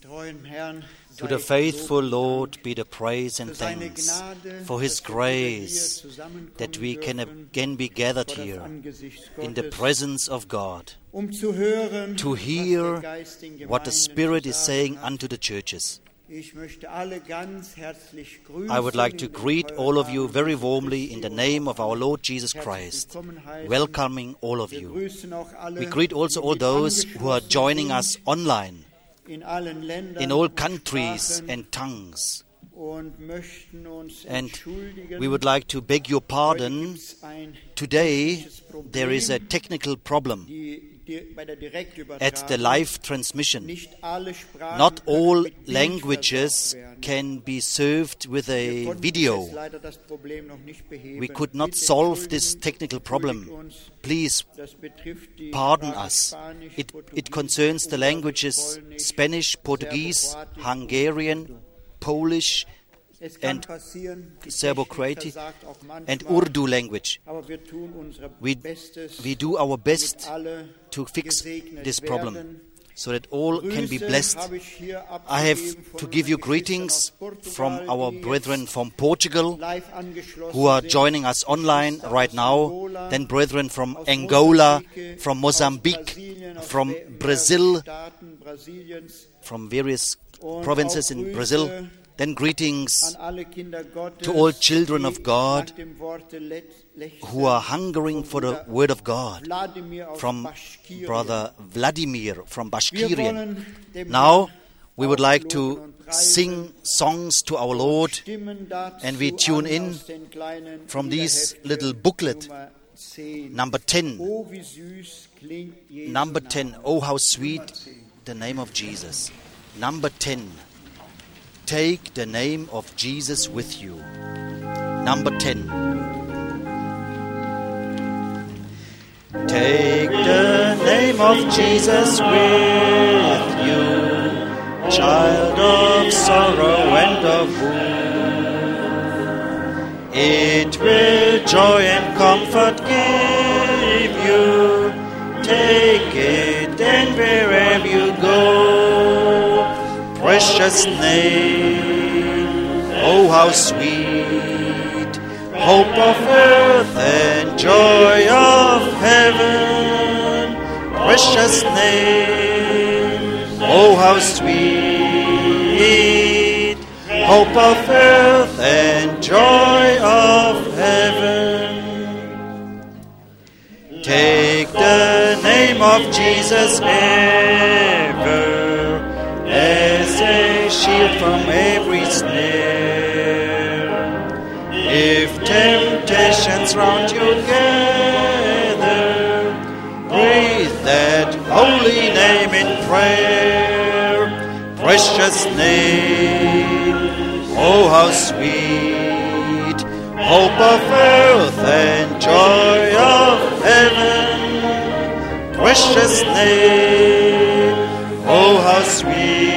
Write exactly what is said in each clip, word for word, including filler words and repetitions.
To the faithful Lord be the praise and thanks for His grace that we can again be gathered here in the presence of God to hear what the Spirit is saying unto the churches. I would like to greet all of you very warmly in the name of our Lord Jesus Christ, welcoming all of you. We greet also all those who are joining us online in all countries and tongues. And we would like to beg your pardon. Today there is a technical problem at the live transmission. Not all languages can be served with a video. We could not solve this technical problem. Please pardon us. It, it concerns the languages Spanish, Portuguese, Hungarian, Polish, and Serbo-Croati and Urdu language. We, we do our best to fix this problem so that all can be blessed. I have to give you greetings from our brethren from Portugal who are joining us online right now, then brethren from Angola, from Mozambique, from Brazil, from various provinces in Brazil. Then greetings to all children of God who are hungering for the Word of God, from Brother Vladimir from Bashkirian. Now we would like to sing songs to our Lord, and we tune in from this little booklet, number ten. Number ten, oh how sweet the name of Jesus. Number ten. Take the name of Jesus with you. Number ten. Take the name of Jesus with you, child of sorrow and of woe. It will joy and comfort give you. Take it and wherever you go. Precious name, oh how sweet, hope of earth and joy of heaven. Precious name, oh how sweet, hope of earth and joy of heaven. Take the name of Jesus ever as a shield from every snare. If temptations round you gather, breathe that holy name in prayer. Precious name, oh how sweet, hope of earth and joy of heaven. Precious name, oh how sweet,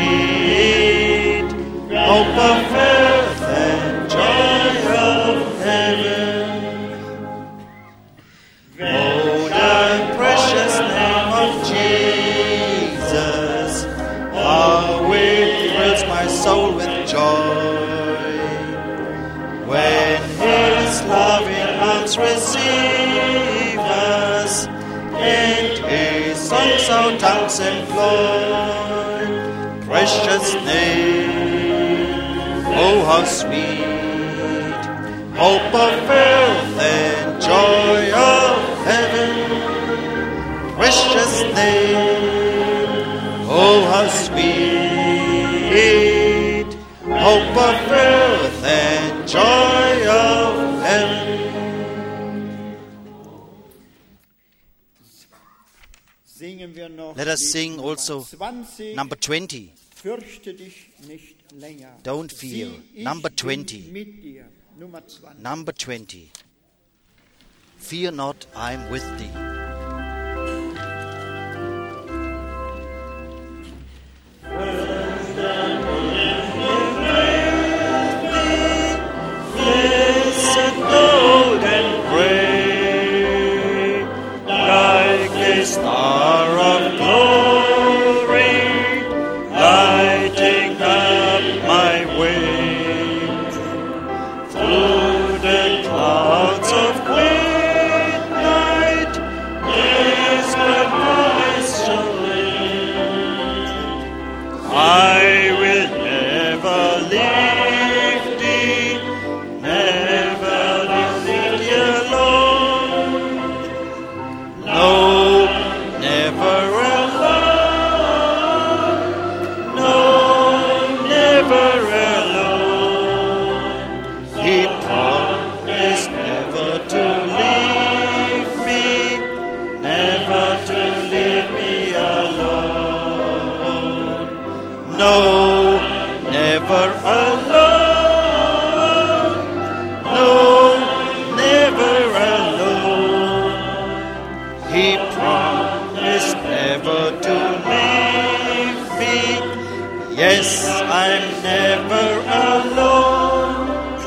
hope of earth and joy of heaven. Oh, the precious name of Jesus, how it fills my soul with joy. When His loving arms receive us, and His songs our tongues employ. Precious name, oh how sweet, hope of earth and joy of heaven. Precious name, oh how sweet, hope of earth and joy of heaven. Let us sing also number twenty. Don't fear. Number twenty. Number twenty. Fear not, I am with thee. Blessed golden gray, like a star of glory, like No, never alone. No, never alone. He promised never to leave me. Yes, I'm never alone.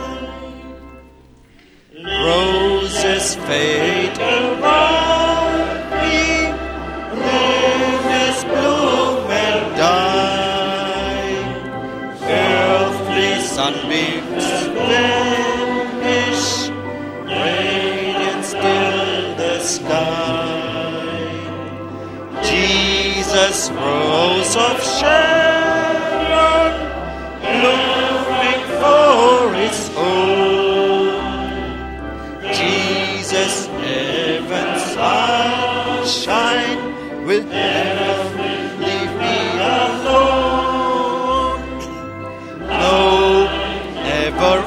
Roses fade around me, lilies bloom and die. Earthly sunbeams vanish, radiant still the sky. Jesus rose of Sharon, looking for his own. Jesus, heaven's sunshine, will never leave me alone. No, never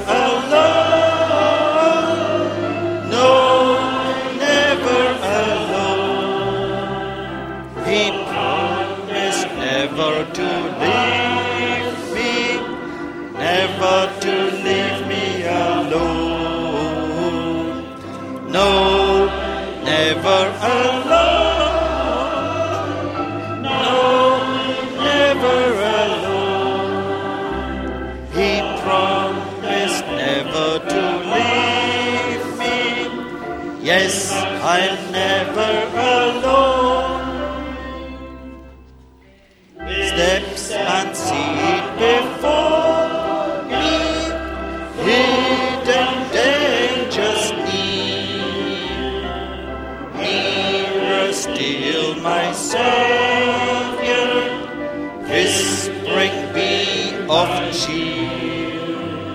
alone. No, never alone. He promised never to leave me, never to leave me alone. No, never alone. No, never alone. He promised never to leave me. Yes, I'm never alone. Steps unseen before me, hidden dangers near. Nearer still, my Savior, whispering me of cheer.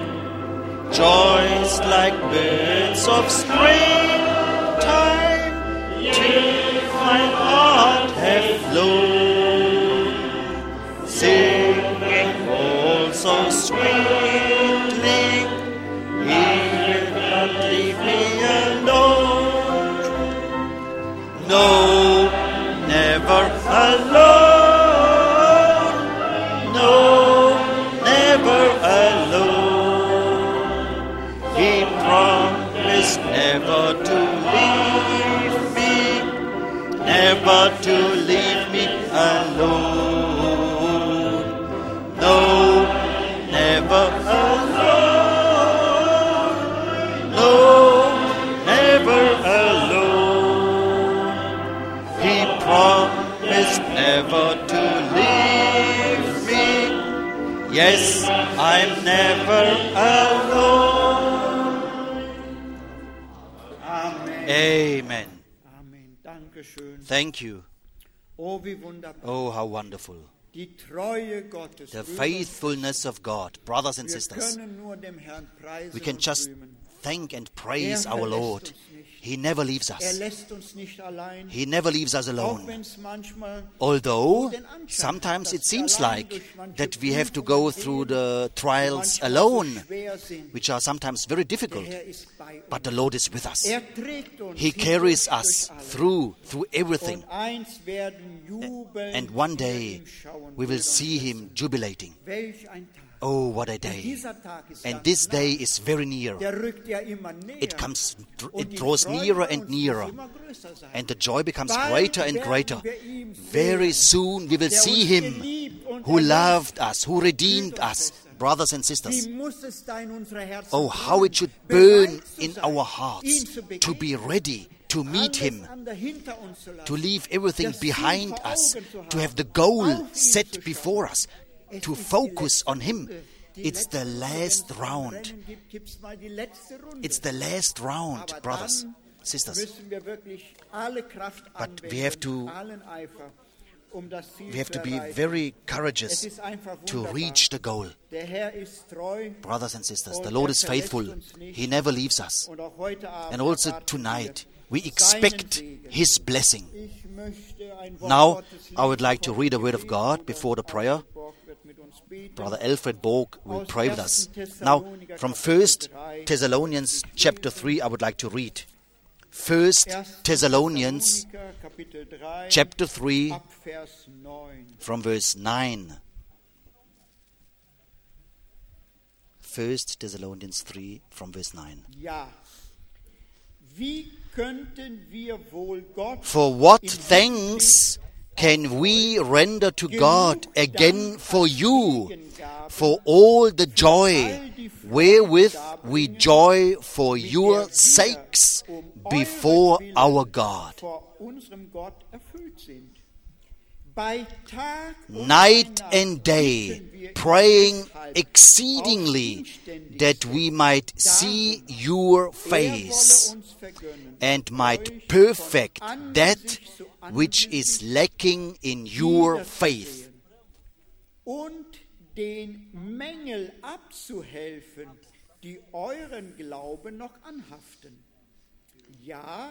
Joys like birds of springtime to my heart have flown, singing all so sweetly, He will not leave me alone. No, never alone. No, never alone. He promised never to leave me, never to leave me alone. No, never alone. No, never alone. He promised never to leave me. Yes, I'm never alone. Amen. Amen. Amen. Dankeschön. Thank you. Oh, wie wunderbar. Oh, how wonderful. Die Treue Gottes. The Brüder, faithfulness of God, brothers and wir sisters. können nur dem Herrn preisen We can und just rühmen. thank and praise Er our verlässt Lord. uns nicht. He never leaves Er us. lässt uns nicht allein. He never leaves us Auch alone. wenn es manchmal Although den Anschein sometimes hat, it dass seems wir allein like durch manche that we have to Prüfungen go gehen, through the die trials manchmal alone, so schwer sind. which are sometimes very Der difficult, Herr ist bei uns. but the Lord is with us. Er trägt uns He hindurch carries durch us alles. through, through everything. Und eins werden jubeln And one wir day ihn schauen, we will Brüder und see Him jubilating. Welch ein Tag. Oh, what a Und day. dieser Tag ist And ganz this nah. day is very near. Der rückt ja immer näher. It comes, Und it die draws Freude nearer uns and muss nearer. immer größer sein. And the joy becomes Bald greater and werden greater. wir ihn Very sehen, soon we will der see uns Him geliebt und who erlöst loved hat. us, who redeemed Brüder und us, Schwestern, brothers and wie sisters. muss es da in unsere Herzen Oh, how it should brennen, burn bereit zu in sein, our ihn hearts zu to be begegnen, ready to meet alles Him, andere hinter uns zu lassen, to leave everything das Ziel behind vor us, Augen zu to have haben, the goal auf ihn zu set schauen. before us, Es to ist die focus letzte on Him. Runde. Die It's the letzte Runde, last wenn's ein round. Rennen gibt, gibt's mal die letzte Runde. It's the last round, Aber brothers, dann sisters. müssen wir wirklich alle Kraft But we have anwenden, to- allen Eifer, um das Ziel We have zu to be erreichen. very Es courageous ist einfach to wunderbar. reach the goal. Der Herr ist treu Brothers and sisters, the und Lord er is verlässt faithful. uns nicht. He never leaves us. Und auch heute Abend And also erwarten tonight, wir we expect seinen Segen. His blessing. Ich möchte ein Wort Now, Gottes I would like to lesen, read a word of bevor God wir before the beten. prayer. Borg wird mit uns beten. Brother Alfred Borg will Aus pray with us. ersten Now, Thessaloniker from Kapitel First drei, Thessalonians chapter three, I would like to read. First ersten Thessalonians Thessaloniker, Kapitel drei, chapter three, ab Vers neun. from verse nine. First Thessalonians three from verse nine. Ja. Wie könnten wir wohl Gott For what in thanks can we render to God again for you, for all the joy wherewith we joy for your sakes before our God? vor unserem Gott erfüllt sind? Bei Tag und Night bei Nacht and day, bitten wir ihn praying deshalb exceedingly inständig that we might see your Er wolle face uns vergönnen, and might euch perfect von that Angesicht zu which Angesicht is lacking in your faith. wiederzusehen und den Mängel abzuhelfen, die euren Glauben noch anhaften. Ja,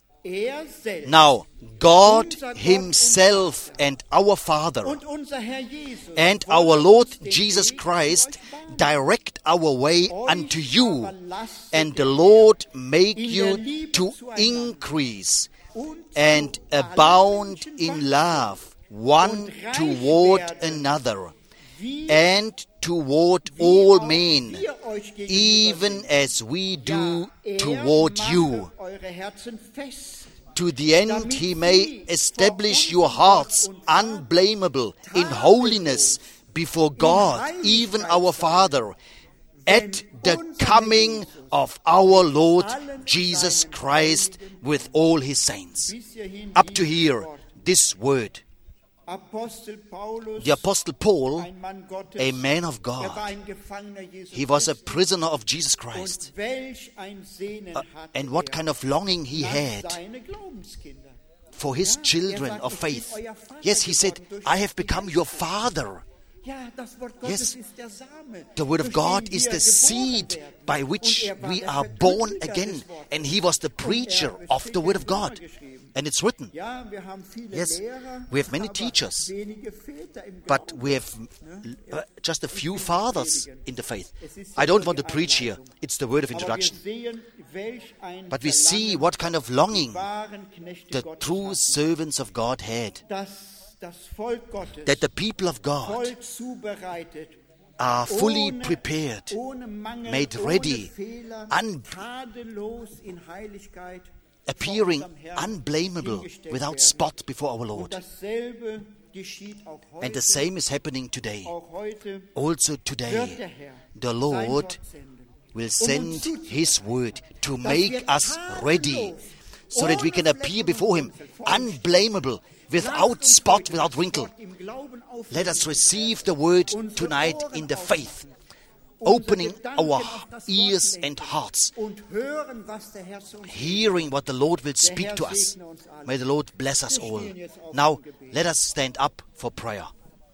er selbst Now, God unser Gott Himself und and our Father und unser Herr Jesus and wollen our uns Lord den Jesus Weg Christ mit euch bahnen. direct our way Euch unto you, aber lasset and the er Lord make in der you Liebe to zueinander increase und and zu allen abound Menschen in wachsen love one und reich toward werden, another, wie, and toward wie all auch men, wir euch gegenüber even sind. as we do Ja, er toward mache you. eure Herzen fest, To the end he may establish your hearts unblameable in holiness before God, even our Father, at the coming of our Lord Jesus Christ with all his saints. bis hierhin Up to dieses here, Wort. this word. Apostel Paulus, The Apostle Paul, ein Mann Gottes, a man of er war God, ein Gefangener Jesu he was a Christi. prisoner of Jesus Christ. Und welch ein Sehnen Uh, hatte and what er kind of longing he nach had seine Glaubenskinder. for his Ja, children er sagt, of ich bin faith. euer Vater Yes, he said, geworden durch I have die become your father. Ja, das Wort Yes. Gottes ist der Same, The word of durch God den is wir the geboren seed werden. by Und which er war we der are born Verkündiger again. des Wortes. And he was the Und er preacher steht of the word of jetzt God. niedergeschrieben. And it's written. Ja, wir haben viele Yes, Lehrer, we have many aber teachers, wenige Väter im But Glauben. we have uh, just a few fathers in the faith. Es ist I ja don't nur want to die preach here. Einleitung. It's the word of Aber wir introduction. sehen, welch ein But we see Verlangen what kind of longing die wahren Knechte the Gottes true hatten, servants of God had. dass das Volk Gottes That the people of God voll zubereitet, are fully ohne, prepared, ohne Mangel, made ohne ready, Fehler, un- tadellos in Heiligkeit appearing vor unserem Herrn unblameable, hingestellt without werden. spot before our Und Lord. dasselbe geschieht auch heute. And the same is happening today. Auch heute Also wird today, der Herr the sein Lord Wort senden, will um uns send zuzubereiten, His word to dass make wir us ready, tadellos, so that we can ohne appear Flecken before und Him Runzel vor ihm unblameable, Lasst without uns spot, heute without das wrinkle. Wort im Glauben aufnehmen. Let us receive the word Unsere tonight Ohren in the faith, aufmachen, unsere opening Gedanken our auf das Wort ears lenken and hearts, und hören, was der Herr zu uns hearing what the Lord will Der speak Herr to us. segne uns alle. May the Lord bless us Wir all. stehen jetzt auf Now, zum Gebet. let us stand up for prayer.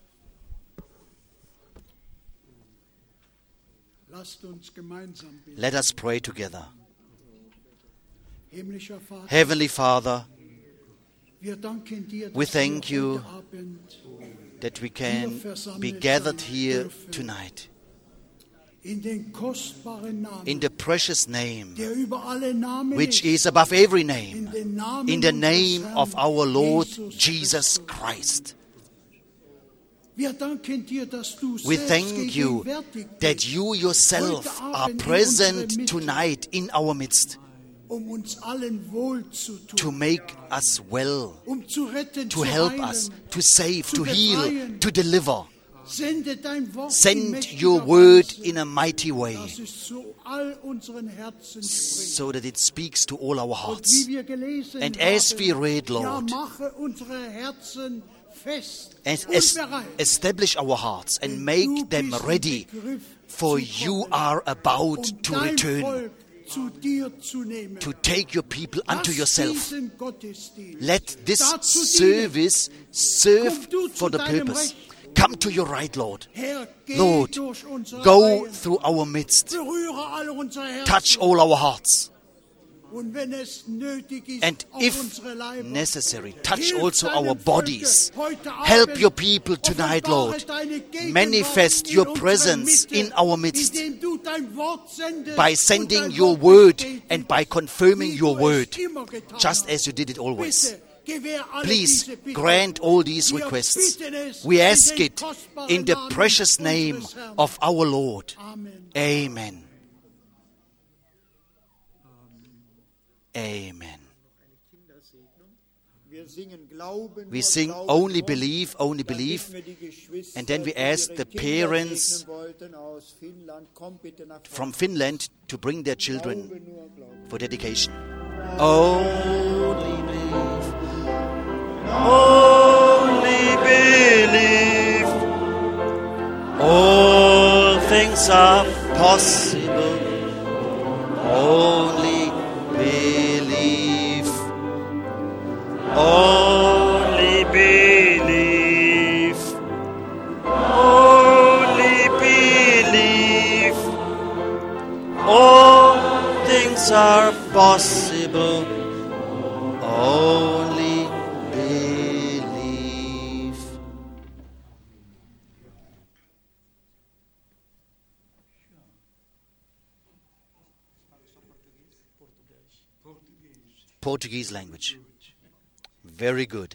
Lasst uns gemeinsam beten. Let us pray together. Himmlischer Vater, Heavenly Father, wir danken dir, dass we thank wir you heute Abend that we can be gathered here tonight in den kostbaren Namen, in the precious name der über alle Namen which ist, is above every in name, den Namen in the unseres name Herrn of our Lord Jesus Jesus Christus. Christ. Wir danken dir, dass du We selbst thank you gegenwärtig that bist, you yourself heute are Abend in present unserer Mitte, tonight in our midst um uns allen wohl zu tun, to make us well, um zu retten, to zu help heilen. us, to save, zu to heal, befreien. to deliver. Sende dein Wort in Send mächtiger your word Weise, in a mighty way dass es zu all unseren Herzen spricht. so that it speaks to all our Und hearts. wie wir gelesen And haben, as we read, ja, Lord, mache unsere Herzen fest and und es- bereit. establish our hearts and Denn make du them bist im ready, Begriff for zu you kommen, are about um to dein return, Volk zu dir zu nehmen. to take your people unto Lass yourself. diesen Gottesdienst Let this dazu dienen. service serve Komm du zu for the deinem purpose. Recht. Come to your right, Lord. Herr, geh Lord, durch unsere go Reihen, through our midst. berühre all unsere Herzen. Touch all our hearts. Und wenn es nötig ist, And auch if unsere Leiber. necessary, touch Hilf also deinem our bodies. Volke heute Abend. Help your people tonight, Offenbare Lord. deine Gegenwart Manifest in your unserer presence Mitte, in our midst indem du dein Wort sendest by und sending dein your Wort word bestätigst, and by confirming wie your du es word, immer getan just hast. as you did it always. Bitte, Please grant all these requests. We ask it in the precious name of our Lord. Amen. Amen. We sing only believe, only believe, and then we ask the parents from Finland to bring their children for dedication. Only believe, only believe, all things are possible, only believe, only believe, only believe, all things are possible, only believe. Portuguese language. Very good.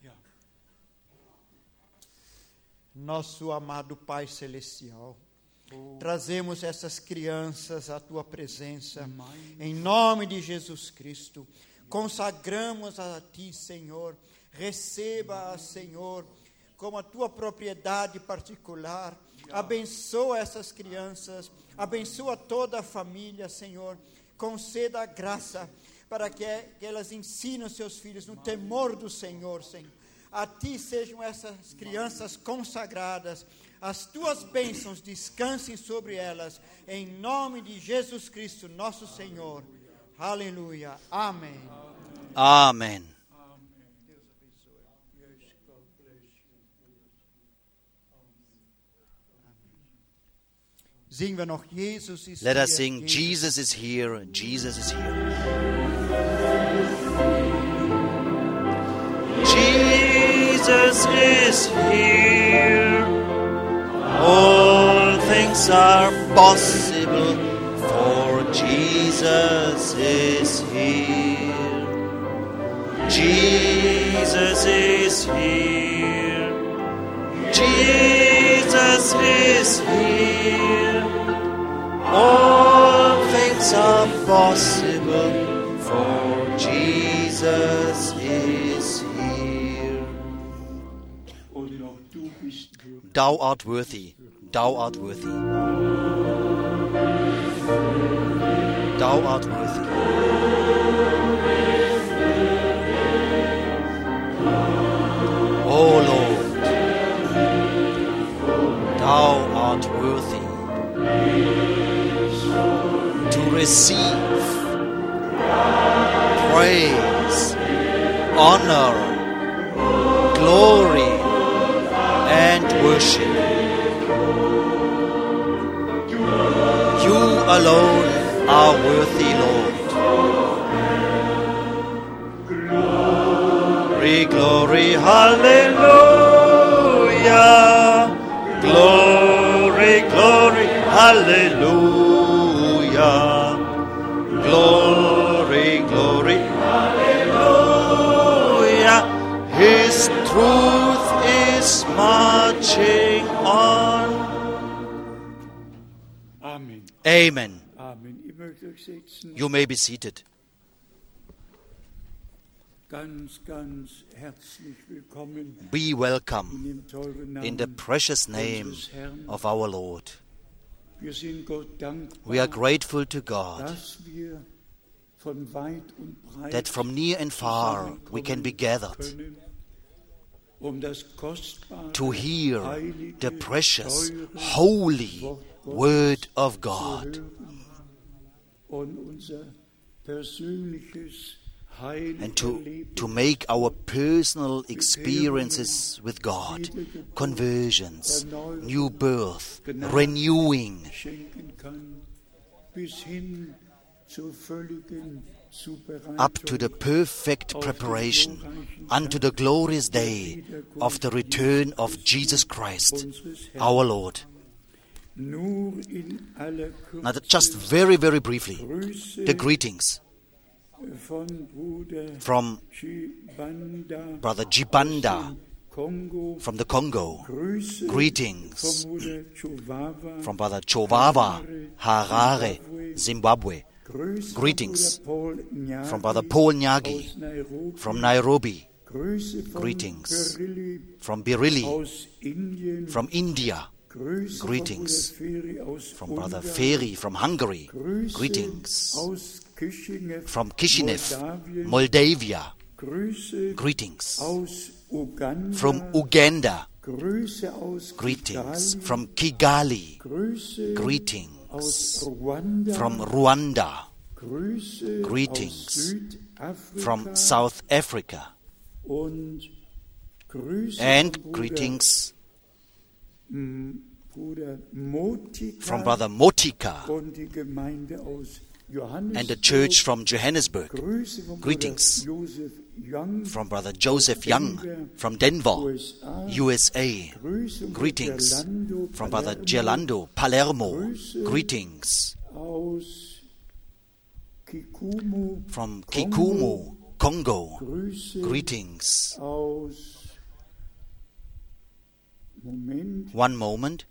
Nosso amado Pai Celestial, trazemos essas crianças à Tua presença, em nome de Jesus Cristo. Consagramos a Ti, Senhor. Receba, Senhor, como a Tua propriedade particular. Abençoa essas crianças. Abençoa toda a família, Senhor. Conceda a graça para que, que elas ensinem seus filhos no temor do Senhor, Senhor. A Ti sejam essas crianças consagradas. As Tuas bênçãos descansem sobre elas. Em nome de Jesus Cristo, nosso Senhor. Aleluia. Amém. Amen. Let us sing, Jesus is here, Jesus is here. Jesus is here. All things are possible, for Jesus is here. Jesus is here. Jesus is here. All things are possible, for Jesus is here. Thou art worthy, thou art worthy. Thou art worthy. O Lord, thou art worthy to receive praise, honor, glory, and worship. You alone are worthy, Lord. Glory, glory, hallelujah. Glory, glory, hallelujah. Glory, glory, hallelujah. His truth is marching on. Amen. Amen. Amen. Ihr mögt euch setzen. You may be seated. Ganz, ganz herzlich willkommen Be welcome in dem teuren Namen in the precious name unseres Herrn. of our Lord. Wir sind Gott dankbar, We are grateful to God dass wir von weit und breit that from near and far we can be gathered können, um das kostbare, to hear heilige, the precious, teure holy Wort Gottes Word of zu God hören und unser persönliches Heil and to, erleben, to make our personal experiences with God, conversions, new birth, renewing, schenken kann, bis hin zur völligen up to the Zubereitung perfect preparation unto the glorious day of the return of Jesus Christ, our Lord. Nur in aller Now, Kürze just very, very briefly, Grüße the greetings. from Brother Jibanda from the Congo. Greetings from Brother Chovava, Harare, Zimbabwe. Greetings from Brother Paul Nyagi from Nairobi. Greetings from Birilli from India. Greetings from Brother Feri from Hungary. Greetings from Kishinev, Moldavia. Greetings from Uganda. Greetings from Kigali. Greetings from Rwanda. Greetings from South Africa. And greetings from Brother Motika and the church from Johannesburg. Greetings from Brother Joseph Young from Denver, U S A. Greetings from Brother Gerlando, Palermo. Greetings from Kikumu, Congo. Greetings. One moment.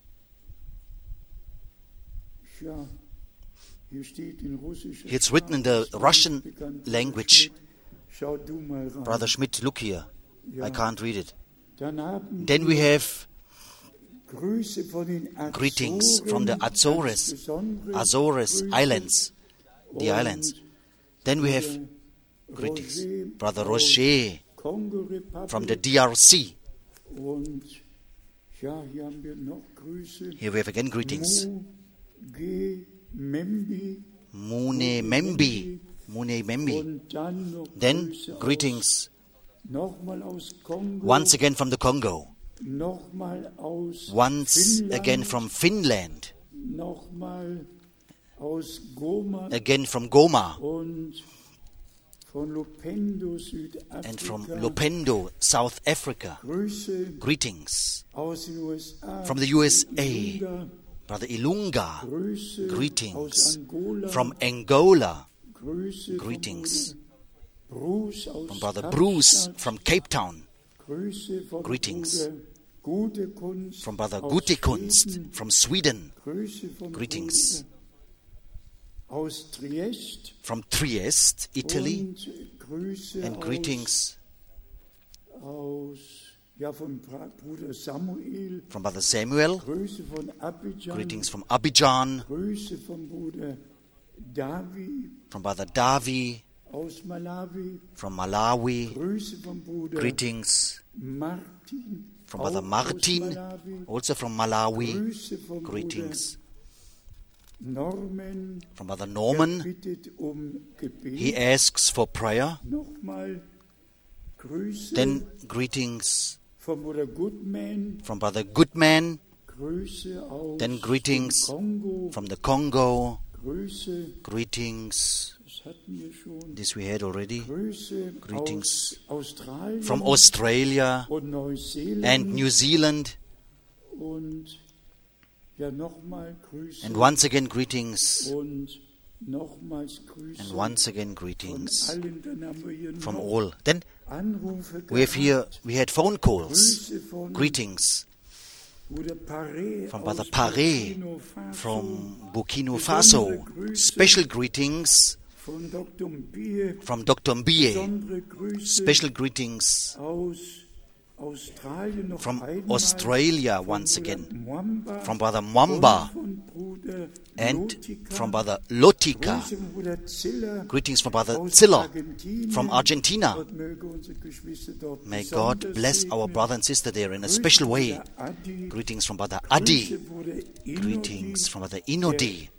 It's written in the Russian language. Brother Schmidt, look here. I can't read it. Then we have greetings from the Azores, Azores Islands, the islands. Then we have greetings. Brother Roger from the D R C. Here we have again greetings. Mune Membi. Mune Membi. Then greetings once again from the Congo. Once again from Finland. Again from Goma. And from Lupendo, South Africa. Greetings from the U S A. Brother Ilunga. Greetings from Angola. Greetings from Brother Bruce from Cape Town. Greetings from Brother Gutekunst from Sweden. Greetings from Trieste, Italy. And greetings from Brother Samuel. Greetings from Abidjan. From Brother Davi. From Malawi. Greetings from Brother Martin, also from Malawi. Greetings from Brother Norman. He asks for prayer. Then greetings from Brother Goodman. Then greetings from the Congo. Greetings. This we had already. Greetings from Australia and New Zealand. And once again greetings. And once again greetings from all. Then we have here, we had phone calls. Greetings from Brother Pare from Burkina Faso. Special greetings from Doctor Mbie. Special greetings from Australia once again. From Brother Mwamba and from Brother Lotika. Greetings from Brother Ziller from Argentina. May God bless our brother and sister there in a special way. Greetings from Brother Adi. Greetings from Brother Inodi,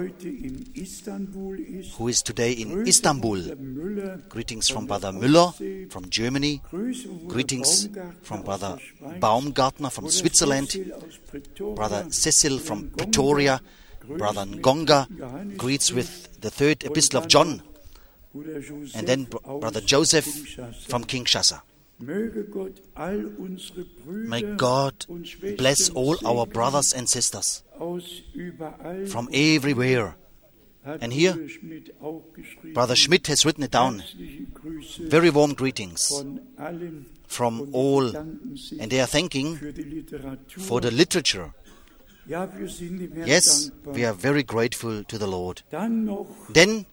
who is today in Istanbul. Greetings from Brother Müller from Germany. Greetings from Brother Baumgartner from Switzerland. Brother Cecil from Pretoria. Brother Ngonga greets with the third epistle of John. And then Brother Joseph from Kinshasa. May God bless all our brothers and sisters from everywhere. And here, Brother Schmidt has written it down. Very warm greetings from all, and they are thanking for the literature. Yes, we are very grateful to the Lord. Then,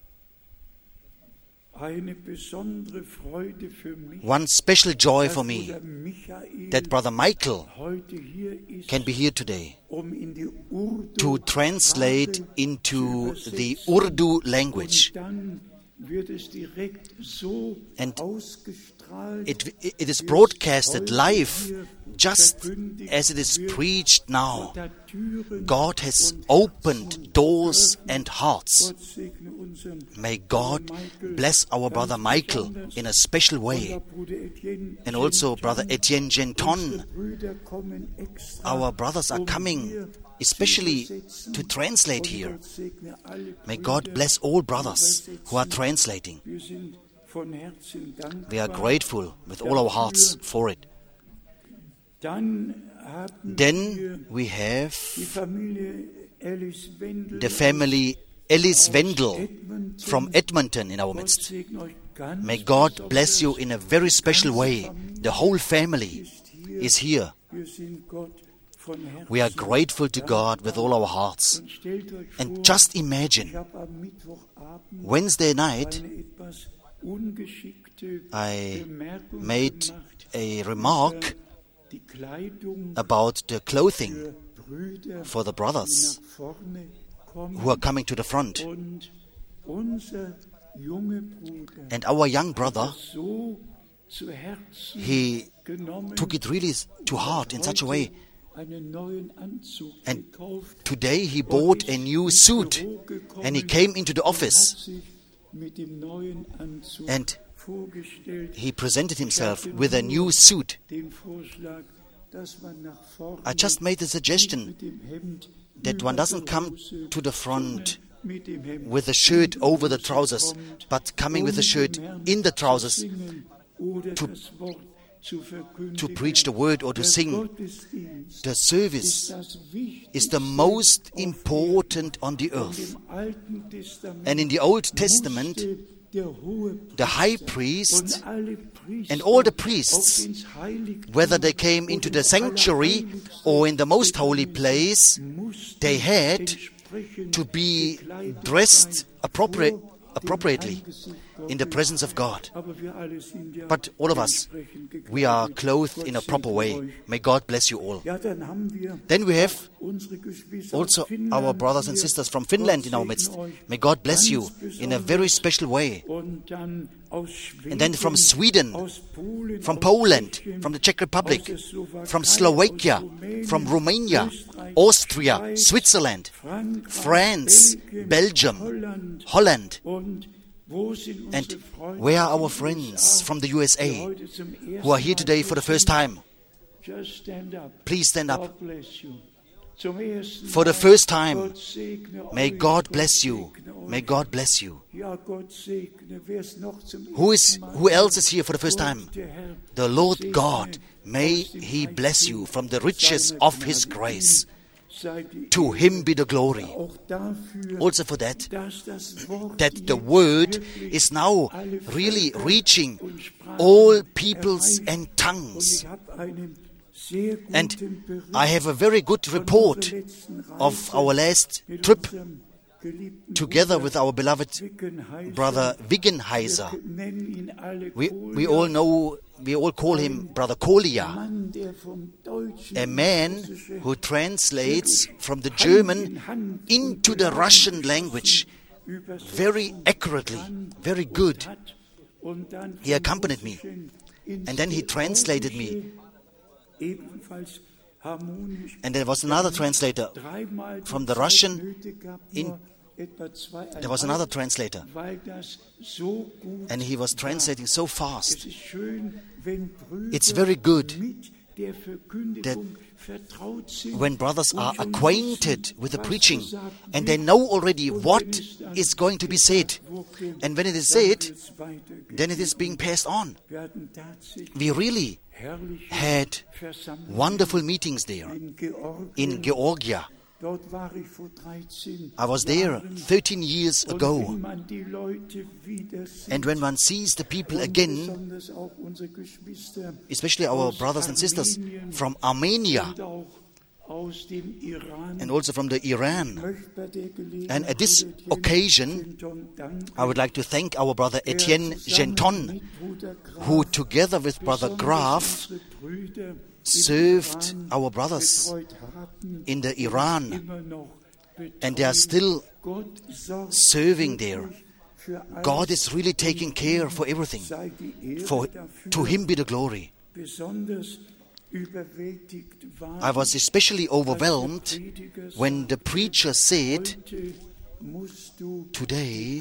one special joy for me, that Brother Michael can be here today to translate into the Urdu language. And it, it is broadcasted live just as it is preached now. God has opened doors and hearts. May God bless our Brother Michael in a special way. And also Brother Etienne Genton. Our brothers are coming especially to translate here. May God bless all brothers who are translating. We are grateful with all our hearts for it. Then we have the family Ellis Wendel from Edmonton in our midst. May God bless you in a very special way. The whole family is here. We are grateful to God with all our hearts. And just imagine, Wednesday night, I made a remark about the clothing for the brothers who are coming to the front. And our young brother, he took it really to heart in such a way. And today he bought a new suit and he came into the office and he presented himself with a new suit. I just made the suggestion that one doesn't come to the front with a shirt over the trousers, but coming with a shirt in the trousers to to preach the word or to sing. The service is the most important on the earth. And in the Old Testament, the high priest and all the priests, whether they came into the sanctuary or in the most holy place, they had to be dressed appropriate, appropriately in the presence of God. But all of us, we are clothed in a proper way. May God bless you all. Then we have also our brothers and sisters from Finland in our midst. May God bless you in a very special way. And then from Sweden, from Poland, from the Czech Republic, from Slovakia, from Romania, Austria, Switzerland, France, Belgium, Holland. And where are our friends from the U S A who are here today for the first time? Please stand up. For the first time, may God bless you. May God bless you. Who is, who else is here for the first time? The Lord God. May He bless you from the riches of His grace. To Him be the glory. Also for that, that the word is now really reaching all peoples and tongues. And I have a very good report of our last trip together with our beloved brother Wiggenheiser. We, we all know, we all call him Brother Kolia, a man who translates from the German into the Russian language very accurately, very good. He accompanied me, and then he translated me. And there was another translator from the Russian in There was another translator, and he was translating so fast. It's very good that when brothers are acquainted with the preaching and they know already what is going to be said, and when it is said, then it is being passed on. We really had wonderful meetings there in Georgia. I was there thirteen years ago. And when one sees the people again, especially our brothers and sisters from Armenia and also from the Iran, and at this occasion I would like to thank our brother Etienne Genton, who together with brother Graf served our brothers in the Iran, and they are still serving there. God is really taking care for everything. For to Him be the glory. I was especially overwhelmed when the preacher said, "Today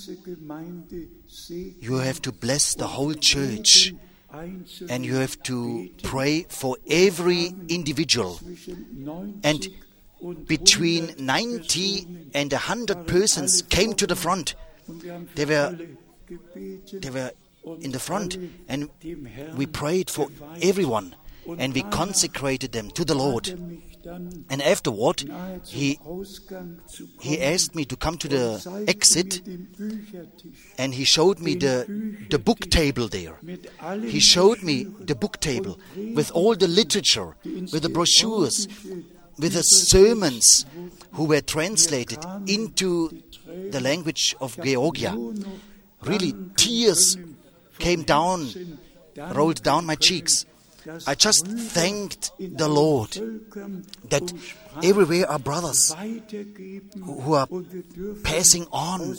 you have to bless the whole church, and you have to pray for every individual." And between ninety and one hundred persons came to the front. They were, they were in the front, and we prayed for everyone, and we consecrated them to the Lord. And afterward, he, he asked me to come to the exit, and he showed me the, the book table there. He showed me the book table with all the literature, with the brochures, with the sermons who were translated into the language of Georgia. Really, tears came down, rolled down my cheeks. I just thanked the Lord that everywhere are brothers who are passing on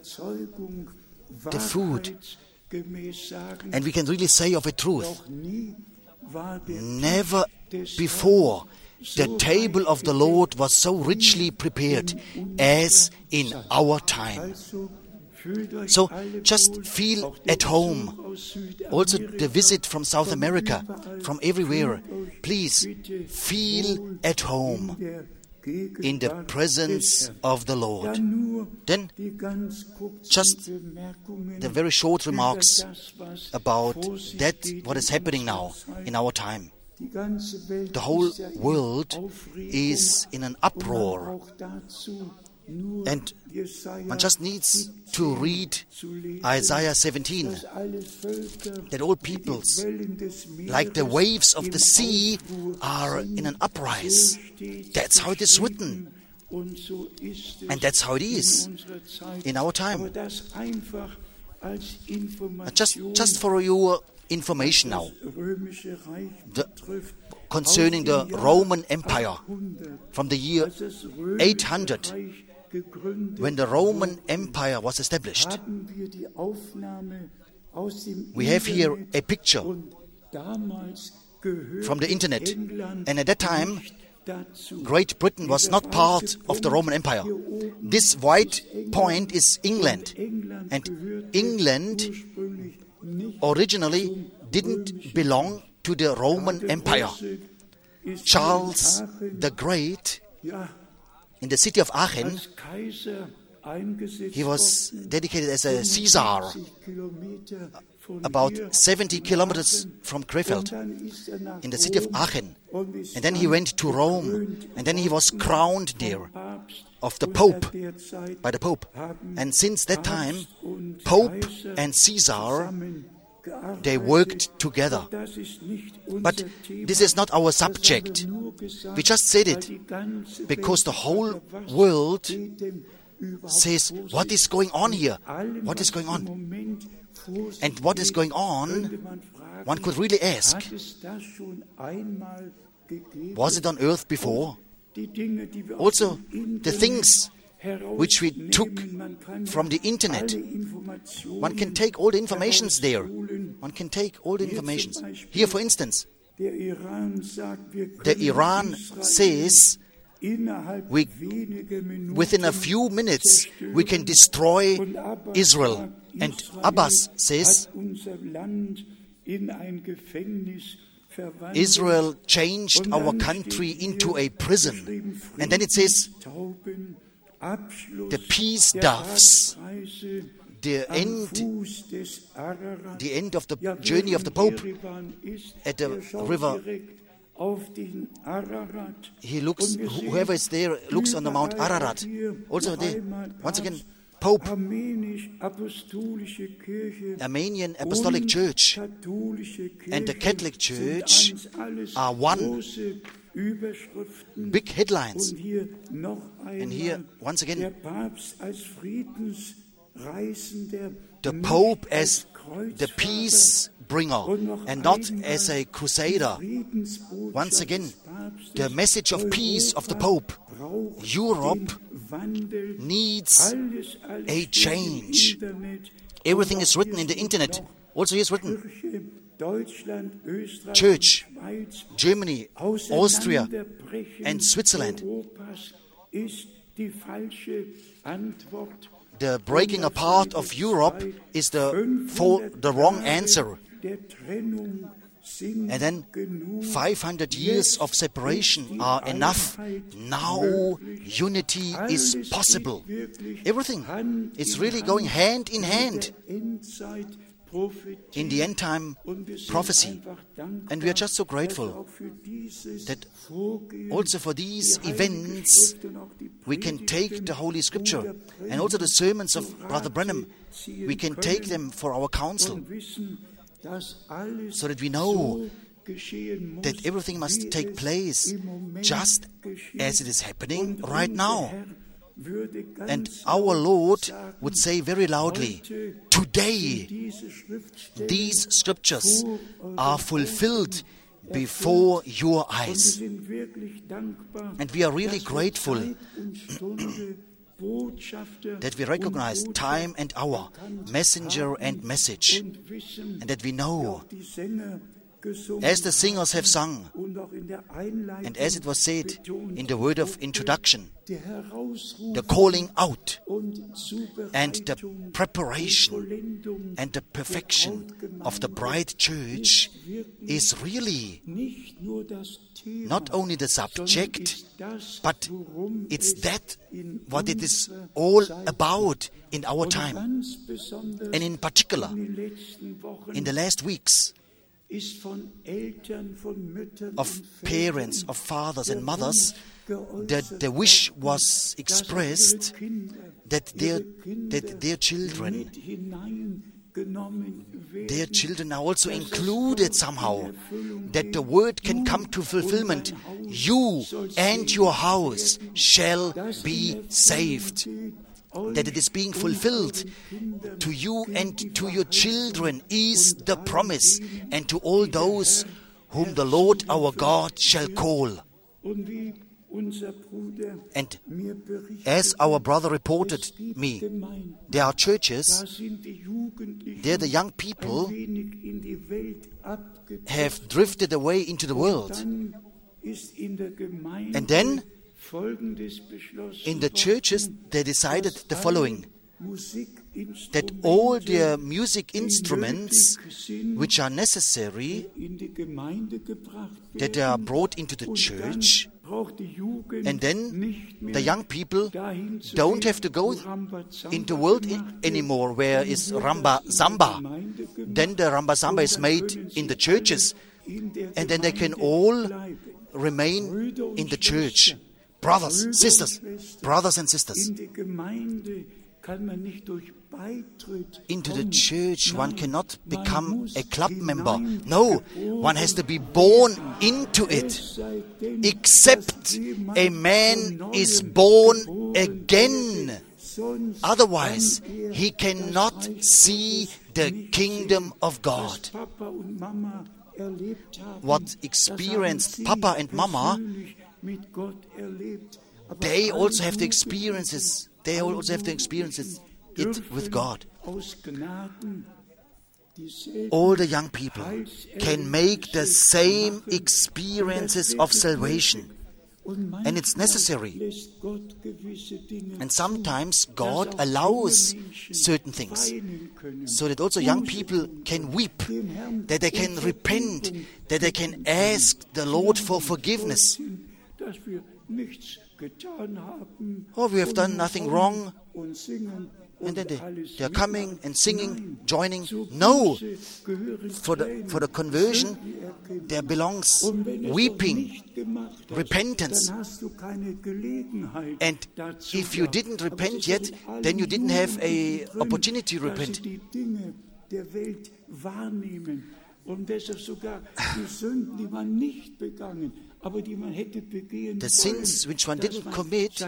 the food. And we can really say of a truth, never before the table of the Lord was so richly prepared as in our time. So just feel at home. Also the visit from South America, from everywhere. Please feel at home in the presence of the Lord. Then just the very short remarks about that, what is happening now in our time. The whole world is in an uproar, and one just needs to read Isaiah seventeen, that all peoples, like the waves of the sea, are in an uprise. That's how it is written, and that's how it is in our time. Just, just for your information now, the, concerning the Roman Empire from the year eight hundred, when the Roman Empire was established. We have here a picture from the internet, and at that time Great Britain was not part of the Roman Empire. This white point is England, and England originally didn't belong to the Roman Empire. Charles the Great, in the city of Aachen, he was dedicated as a Caesar, about seventy kilometers from Krefeld, in the city of Aachen. And then he went to Rome, and then he was crowned there of the Pope, by the Pope. And since that time, Pope and Caesar, they worked together. But this is not our subject. We just said it because the whole world says, what is going on here? What is going on? And what is going on, one could really ask, was it on earth before? Also, the things which we took from the internet, one can take all the informations there. One can take all the informations. Here, for instance, the Iran says, we, within a few minutes, we can destroy Israel. And Abbas says, Israel changed our country into a prison. And then it says, the peace doves, the end, the end of the journey of the Pope at the river he looks, whoever is there looks on the Mount Ararat. Also there, once again, Pope, Armenian Apostolic Church and the Catholic Church are one. Big headlines. And here, once again, the Pope as the peace bringer and not as a crusader. Once again, the message of peace of the Pope. Europe needs a change. Everything is written in the internet. Also here is written Church, Germany, Austria and Switzerland. The breaking apart of Europe is the, for the wrong answer. And then five hundred years of separation are enough. Now unity is possible. Everything is really going hand in hand in the end time prophecy. And we are just so grateful that also for these events we can take the Holy Scripture and also the sermons of Brother Branham. We can take them for our counsel, so that we know that everything must take place just as it is happening right now. And our Lord would say very loudly, today these scriptures are fulfilled before your eyes. And we are really grateful that we recognize time and hour, messenger and message, and that we know, as the singers have sung, and as it was said in the word of introduction, the calling out and the preparation and the perfection of the bride church is really not only the subject, but it's that what it is all about in our time. And in particular, in the last weeks, of parents, of fathers and mothers, that the wish was expressed that their, that their children, their children are also included somehow, that the word can come to fulfillment. You and your house shall be saved. That it is being fulfilled. To you and to your children is the promise, and to all those whom the Lord our God shall call. And as our brother reported me, there are churches, there the young people have drifted away into the world. And then in the churches, they decided the following, that all their music instruments which are necessary, that they are brought into the church, and then the young people don't have to go into the world anymore where is Ramba Samba. Then the Ramba Samba is made in the churches, and then they can all remain in the church. Brothers, sisters, brothers and sisters. Into the church, one cannot become a club member. No, one has to be born into it. Except a man is born again. Otherwise, he cannot see the kingdom of God. What experienced Papa and Mama, they also have to experience this. They also have to experience it, it with God. All the young people can make the same experiences of salvation. And it's necessary. And sometimes God allows certain things so that also young people can weep, that they can repent, that they can ask the Lord for forgiveness. Oh, we have done nothing wrong, and then they, they are coming and singing, joining. No, for the, for the conversion, there belongs weeping, repentance. And if you didn't repent yet, then you didn't have an opportunity to repent. The sins which one didn't commit,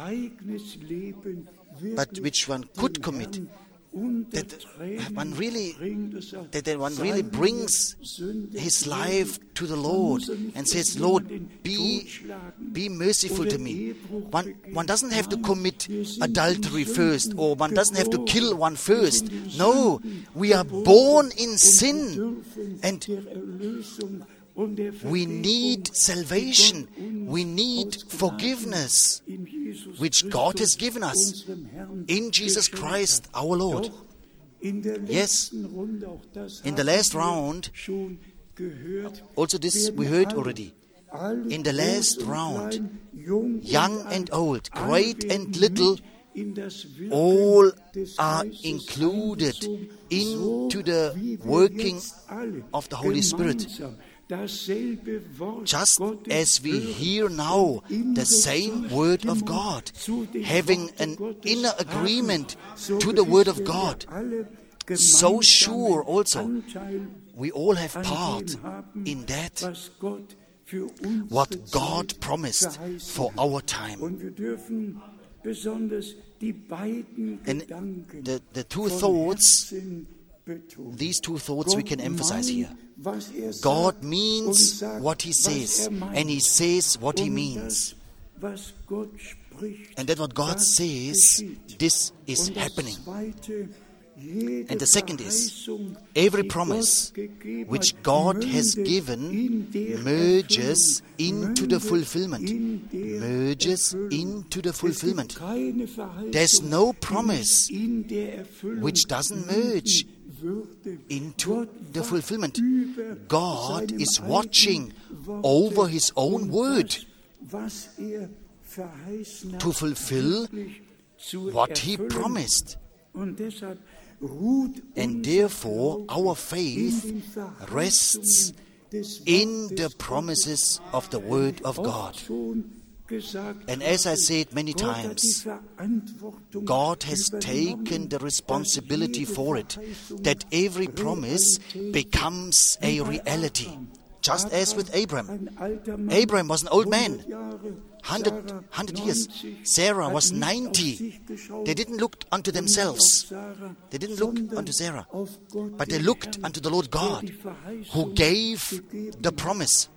but which one could commit, that one really, that one really brings his life to the Lord and says, Lord, be, be merciful to me. One, one doesn't have to commit adultery first, or one doesn't have to kill one first. No, we are born in sin, and we need salvation. We need forgiveness, which God has given us in Jesus Christ, our Lord. Yes, in the last round, also this we heard already. In the last round, young and old, great and little, all are included into the working of the Holy Spirit. Just as we hear now the same Word of God, having an inner agreement to the Word of God, so sure also we all have part in that, what God promised for our time. And the, the two thoughts, these two thoughts we can emphasize here. God means what He says, and He says what He means. And that what God says, this is happening. And the second is, every promise which God has given merges into the fulfillment. Merges into the fulfillment. There's no promise which doesn't merge into the fulfillment. God is watching over His own word to fulfill what He promised. And therefore our faith rests in the promises of the Word of God. And as I said many times, God has taken the responsibility for it, that every promise becomes a reality. Just as with Abraham. Abraham was an old man, one hundred, one hundred years. Sarah was ninety. They didn't look unto themselves. They didn't look unto Sarah. But they looked unto the Lord God, who gave the promise.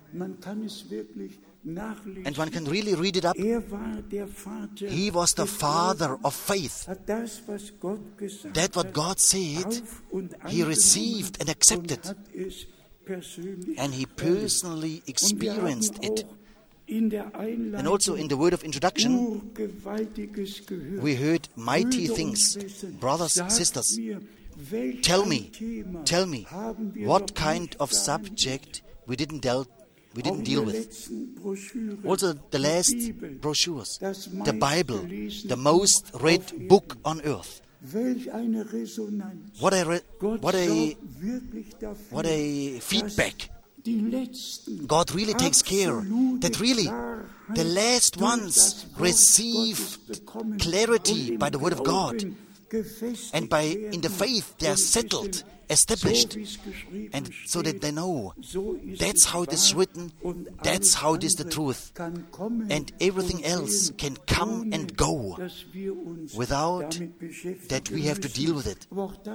And one can really read it up. He was the father of faith. That what God said, he received and accepted. And he personally experienced it. And also in the word of introduction, we heard mighty things. Brothers, sisters, tell me, tell me, what kind of subject we didn't deal We didn't deal with. Also, the last brochures, the Bible, the most read book on earth. What a, re- what a, what a feedback. God really takes care that really the last ones received clarity by the Word of God. And by in the faith they are settled, established, and so that they know that's how it is written, that's how it is the truth, and everything else can come and go without that we have to deal with it.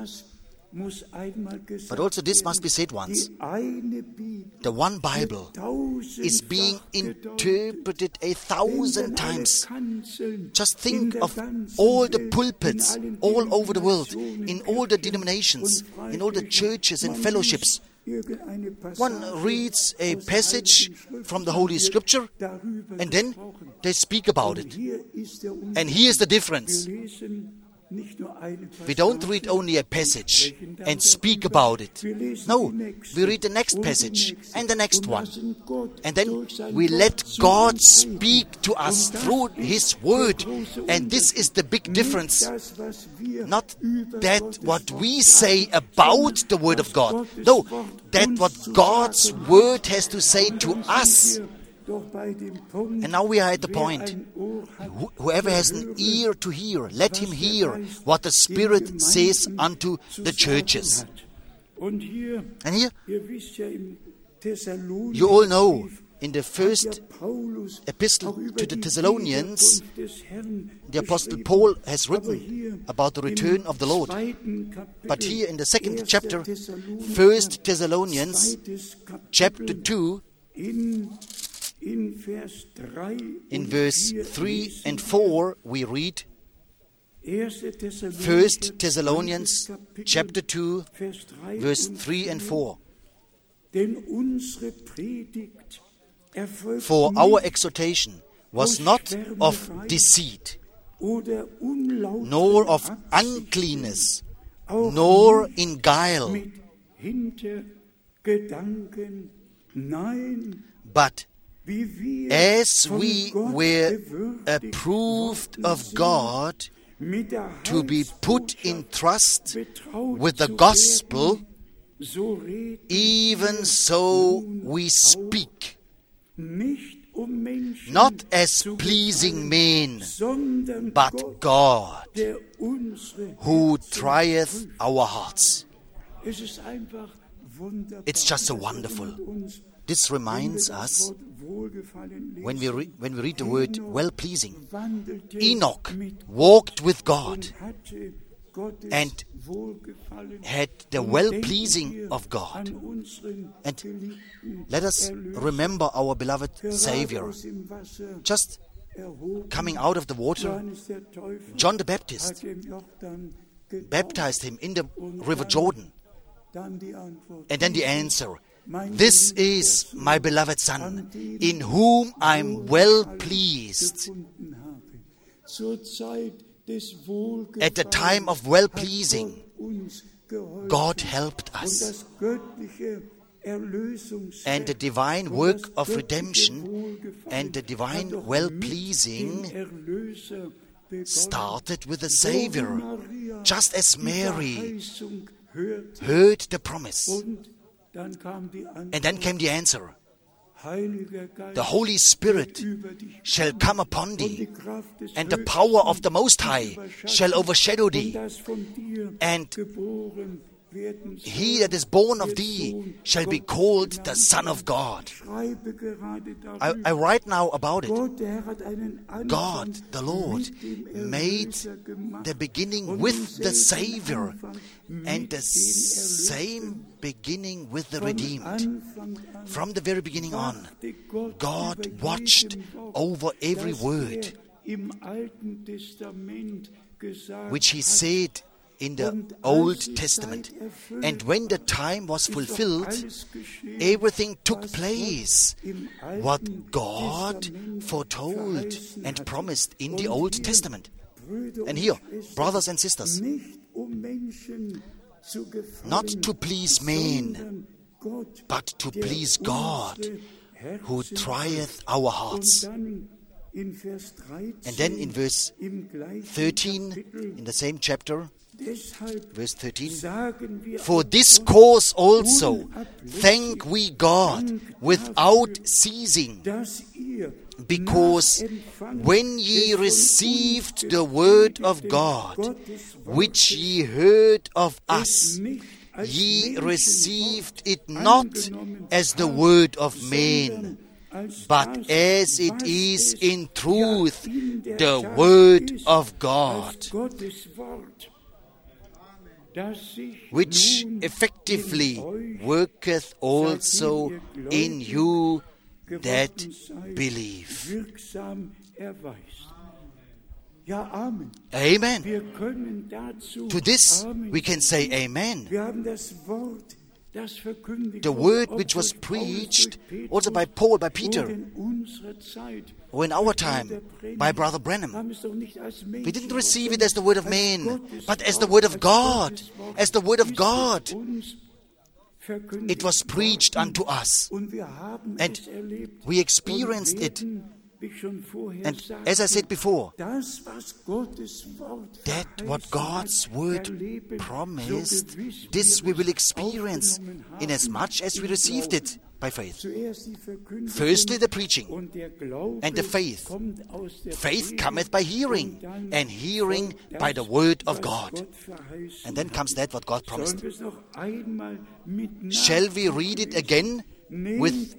But also this must be said once. The one Bible is being interpreted a thousand times. Just think of all the pulpits all over the world, in all the denominations, in all the churches and fellowships. One reads a passage from the Holy Scripture, and then they speak about it. And here's the difference. We don't read only a passage and speak about it. No, we read the next passage and the next one. And then we let God speak to us through His Word. And this is the big difference. Not that what we say about the Word of God. No, that what God's Word has to say to us. And now we are at the point. Wh- whoever has an ear to hear, let him hear what the Spirit says unto the churches. And here, you all know, in the first epistle to the Thessalonians, the Apostle Paul has written about the return of the Lord. But here in the second chapter, First Thessalonians, chapter two, in verse three and four, we read, First Thessalonians, chapter two, verse three and four. For our exhortation was not of deceit, nor of uncleanness, nor in guile, but as we were approved of God to be put in trust with the gospel, even so we speak, not as pleasing men, but God, who trieth our hearts. It's just so wonderful. This reminds us, when we, re- when we read the word well-pleasing, Enoch walked with God and had the well-pleasing of God. And let us remember our beloved Savior. Just coming out of the water, John the Baptist baptized him in the river Jordan. And then the answer, this is my beloved Son, in whom I am well pleased. At the time of well-pleasing, God helped us. And the divine work of redemption and the divine well-pleasing started with the Savior, just as Mary heard the promise. And then came the answer. The Holy Spirit shall come upon thee, and the power of the Most High shall overshadow thee. And he that is born of thee shall be called the Son of God. I, I write now about it. God, the Lord, made the beginning with the Savior, and the same beginning with the redeemed. From the very beginning on, God watched over every word which He said in the Old Testament. And when the time was fulfilled, everything took place what God foretold and promised in the Old Testament. And here, brothers and sisters, not to please men, but to please God, who trieth our hearts. And then in verse thirteen, in the same chapter, verse thirteen, for this cause also thank we God without ceasing, because when ye received the word of God, which ye heard of us, ye received it not as the word of men, but as it is in truth the word of God, which effectively worketh also in you that believe. Amen. To this we can say amen. The word which was preached also by Paul, by Peter, or in our time by Brother Branham. We didn't receive it as the word of man, but as the word of God. As the word of God. It was preached unto us, and we experienced it. And as I said before, that what God's word promised, this we will experience inasmuch as we received it by faith. Firstly, the preaching and the faith. Faith cometh by hearing, and hearing by the word of God. And then comes that what God promised. Shall we read it again with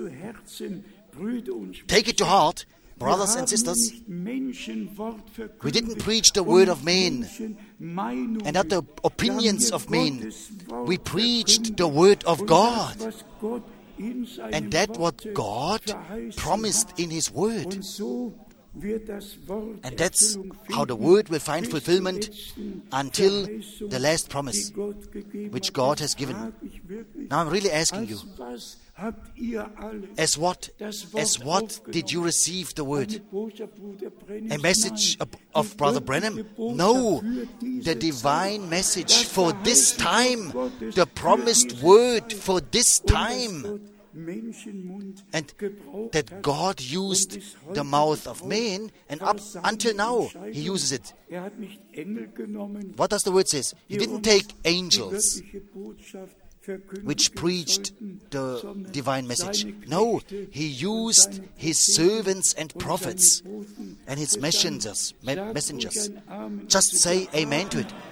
take it to heart, brothers and sisters? We didn't preach the word of man and not the opinions of men. We preached the word of God, and that what God promised in His word. And that's how the word will find fulfillment until the last promise which God has given. Now I'm really asking you, as what, as what did you receive the word? A message of, of Brother Branham? No, the divine message for this time, the promised word for this time. And that God used the mouth of man, and up until now He uses it. What does the word say? He didn't take angels which preached the divine message. No, He used His servants and prophets and His messengers. messengers. Just say amen to it.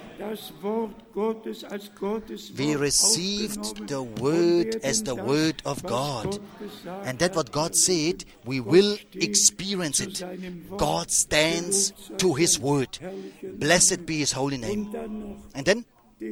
We received the word as the word of God. And that what God said, we will experience it. God stands to His word. Blessed be His holy name. And then,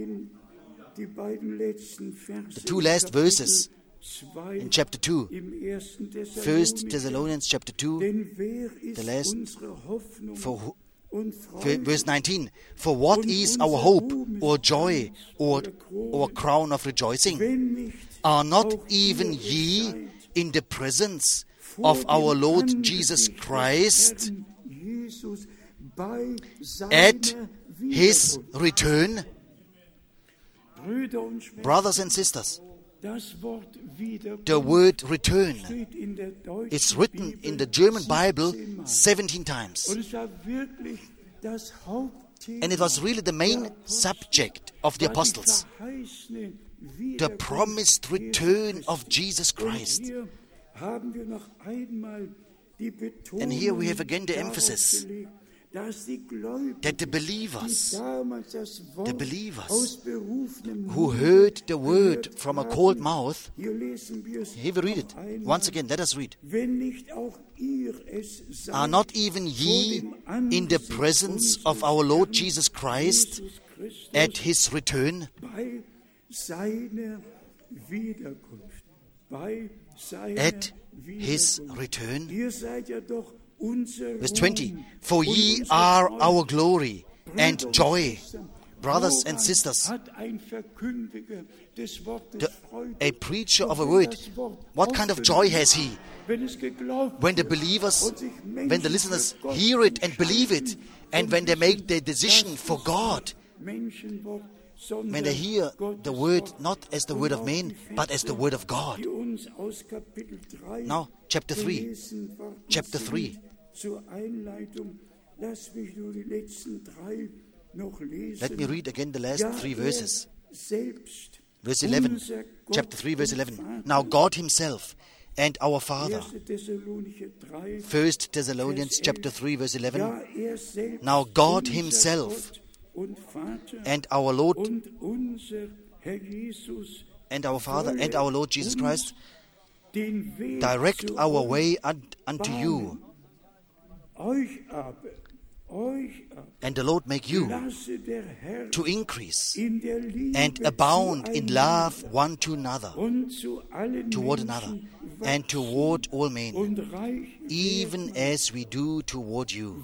the two last verses in chapter two. First Thessalonians chapter two, the last, for who, verse nineteen. For what is our hope, or joy, or, or crown of rejoicing? Are not even ye in the presence of our Lord Jesus Christ at His return? Brothers and sisters, the word return is written in the German Bible seventeen times. And it was really the main subject of the apostles. The promised return of Jesus Christ. And here we have again the emphasis that the believers, the believers who heard the word from a cold mouth, here we read it. Once again, let us read. Are not even ye in the presence of our Lord Jesus Christ at His return? At His return? Verse twenty, for ye are our glory and joy. Brothers and sisters, the, a preacher of a word, what kind of joy has he? When the believers, when the listeners hear it and believe it, and when they make their decision for God, when they hear the word not as the word of man, but as the word of God. Now, chapter three. Chapter three. Let me read again the last three verses. Verse eleven. Chapter three, verse eleven. Now God Himself and our Father. First Thessalonians chapter three, verse eleven. Now God Himself and our Lord and our Father and our Lord Jesus Christ direct our way un- unto you. And the Lord make you to increase and abound in love one to another, toward another, and toward all men, even as we do toward you.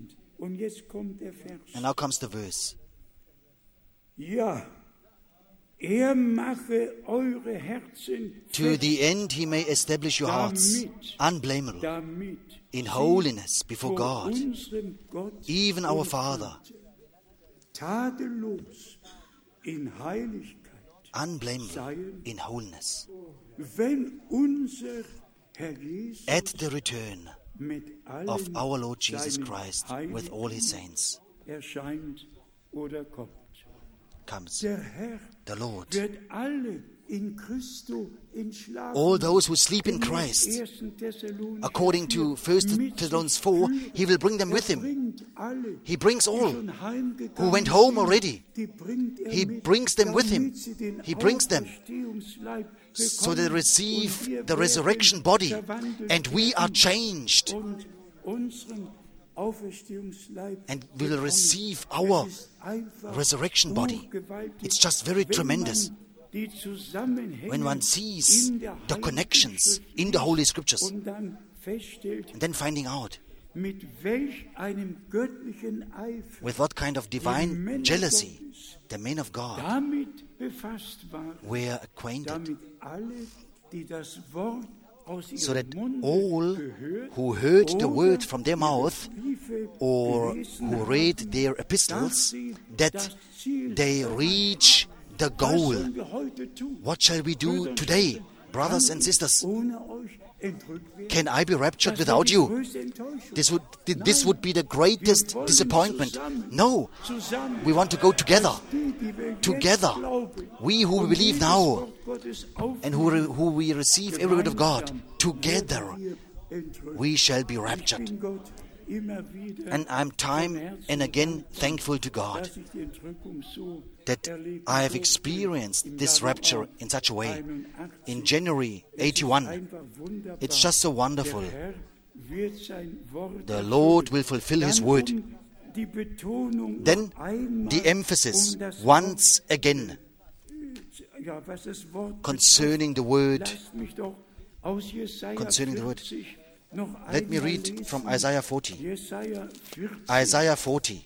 And now comes the verse. er mache eure Herzen To the end he may establish your hearts unblameable damit in holiness before vor God, unserem Gott even our und Father, tadellos in Heiligkeit unblameable seien, in holiness. wenn unser Herr Jesus At the return mit allen of our Lord Jesus seinen Christ Heiligen with all his saints erscheint oder kommt. comes Der Herr the Lord. wird alle in Christo entschlafen. All those who sleep in Christ, according to First Thessalonians four, he will bring them with him. He brings all who went home already. He brings them with him. He brings them so they receive the resurrection body, and we are changed and will receive our resurrection body. It's just very tremendous when one sees the connections in the Holy Scriptures and then finding out with what kind of divine jealousy the men of God were acquainted, so that all who heard the word from their mouth or who read their epistles, that they reach the goal. What shall we do today, brothers and sisters? Can I be raptured without you? This would, this would be the greatest disappointment. No, we want to go together. Together. We who believe now and who, re, who we receive every word of God, together we shall be raptured. And I'm time and again thankful to God that I have experienced this rapture in such a way. In January eighty-one, it's just so wonderful. The Lord will fulfill His word. Then the emphasis once again concerning the word, concerning the word. Let me read from Isaiah forty. Isaiah forty,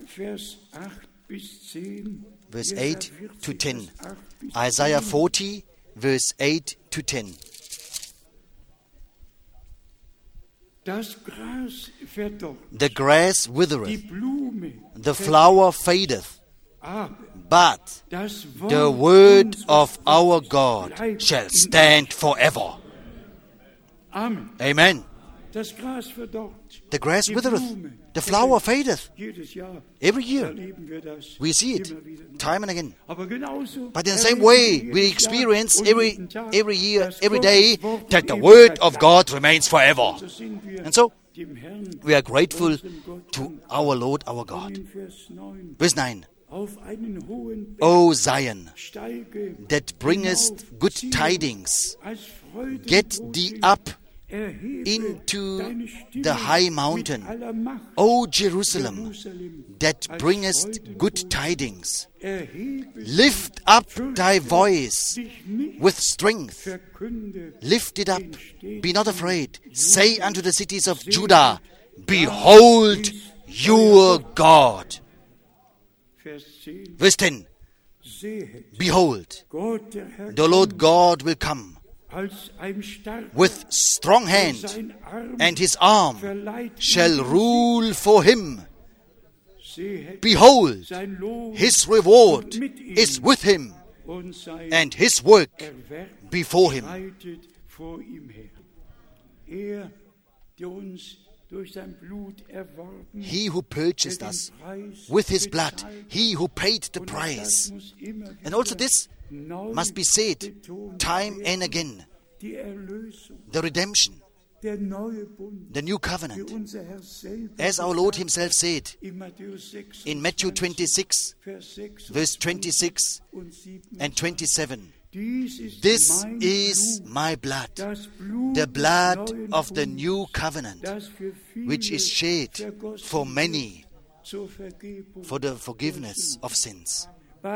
verse eight to ten. Isaiah forty, verse eight to ten. The grass withereth, the flower fadeth, but the word of our God shall stand forever. Amen. The grass withereth, the flower fadeth. Every year we see it, time and again. But in the same way, we experience every every year, every day, that the word of God remains forever. And so, we are grateful to our Lord, our God. Verse nine. O Zion, that bringest good tidings, get thee up into the high mountain, O Jerusalem, that bringest good tidings. Lift up thy voice with strength. Lift it up. Be not afraid. Say unto the cities of Judah, behold your God. Verse ten. Behold, the Lord God will come with strong hand, and his arm shall rule for him. Behold, his reward is with him, and his work before him. He who purchased us with his blood, he who paid the price. And also this must be said time and again. The redemption, the new covenant, as our Lord himself said in Matthew twenty-six, verse twenty-six and twenty-seven. This is my blood, the blood of the new covenant, which is shed for many for the forgiveness of sins.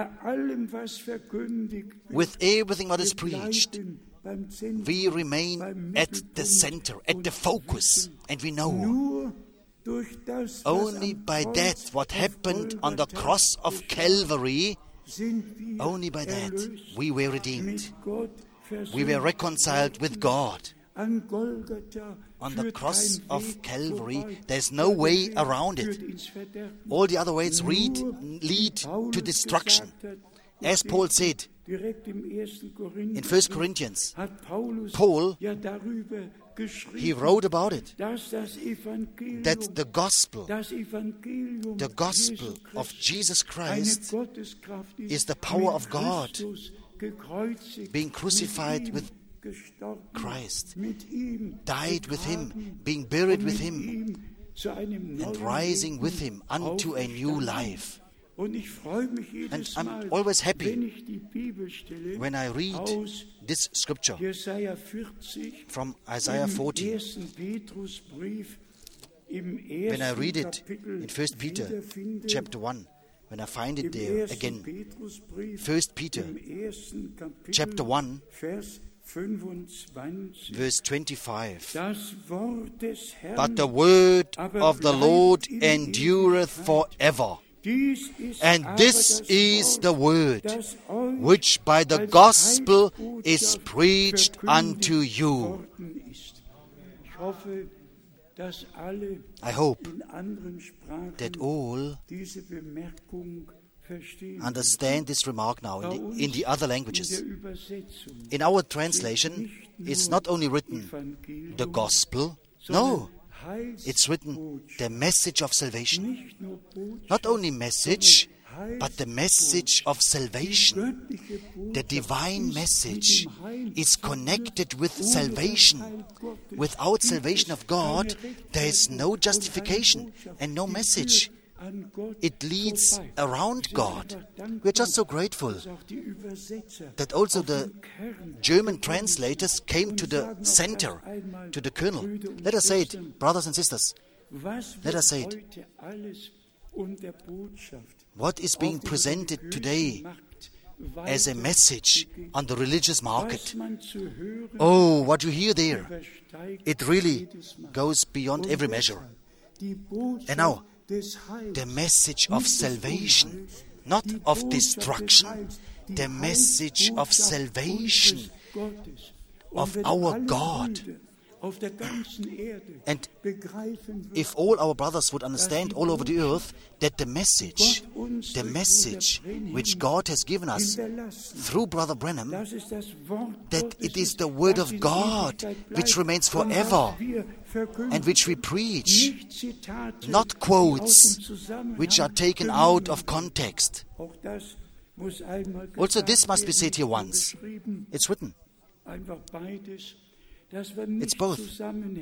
With everything what is preached, we remain at the center, at the focus, and we know only by that what happened on the cross of Calvary Only by that we were redeemed. We were reconciled with God. On the cross of Calvary, there's no way around it. All the other ways lead, lead to destruction. As Paul said in First Corinthians, Paul, he wrote about it, that the gospel, the gospel of Jesus Christ is the power of God, being crucified with Christ, died with Him, being buried with Him, and rising with Him unto a new life. And I'm always happy when I read this scripture from Isaiah forty. When I read it in First Peter chapter one, when I find it there again, First Peter chapter one, verse twenty-five. But the word of the Lord endureth forever. And this is the word which by the gospel is preached unto you. I hope that all understand this remark now in the, in the other languages. In our translation, it's not only written the gospel, no. It's written the message of salvation. Not only message, but the message of salvation. The divine message is connected with salvation. Without salvation of God, there is no justification and no message. It leads around God. We're just so grateful that also the German translators came to the center, to the kernel. Let us say it, brothers and sisters. Let us say it. What is being presented today as a message on the religious market? Oh, what you hear there, it really goes beyond every measure. And now, the message of salvation, not of destruction, the message of salvation of our God. And if all our brothers would understand all over the earth that the message, the message which God has given us through Brother Branham, that it is the Word of God which remains forever and which we preach, not quotes which are taken out of context. Also, this must be said here once. It's written. It's both.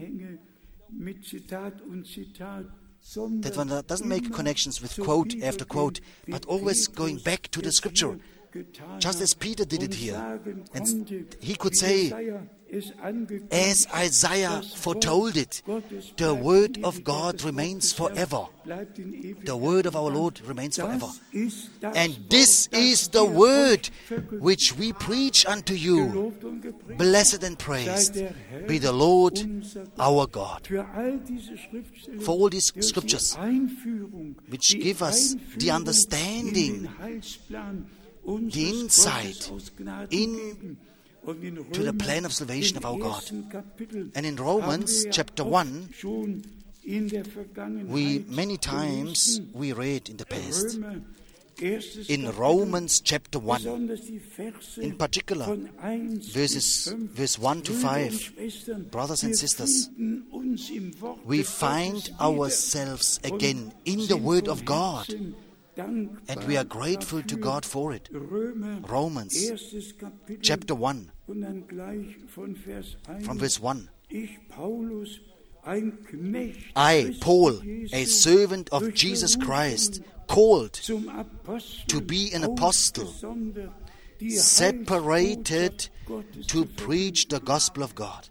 That one doesn't make connections with quote after quote, but always going back to the scripture, just as Peter did it here. And he could say, as Isaiah foretold it, the word of God remains forever. The word of our Lord remains forever. And this is the word which we preach unto you. Blessed and praised be the Lord our God. For all these scriptures, which give us the understanding, the insight in to the plan of salvation of our God. And in Romans chapter one, we many times we read in the past, in Romans chapter one, in particular, verses verse one to five, brothers and sisters, we find ourselves again in the Word of God. And we are grateful to God for it. Romans chapter one, from verse one. I, Paul, a servant of Jesus Christ, called to be an apostle, separated to preach the gospel of God.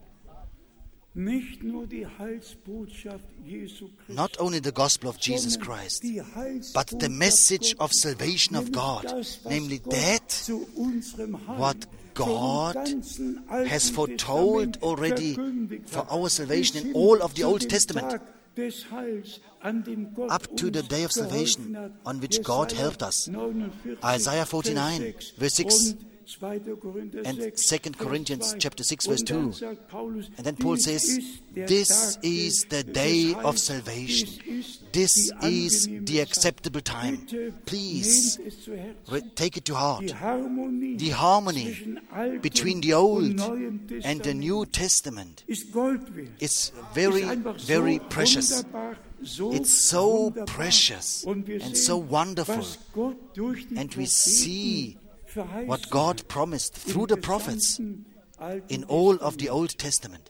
Not only the gospel of Jesus Christ, but the message of salvation of God, namely that what God has foretold already for our salvation in all of the Old Testament. up to the day of salvation on which God helped us. Isaiah forty-nine, verse six, and Second Corinthians chapter six, verse two. And then Paul says, this is the day of salvation. This is the acceptable time. Please re- take it to heart. The harmony between the Old and the New Testament is very, very precious. It's so precious and so wonderful. And we see what God promised through the prophets in all of the Old Testament.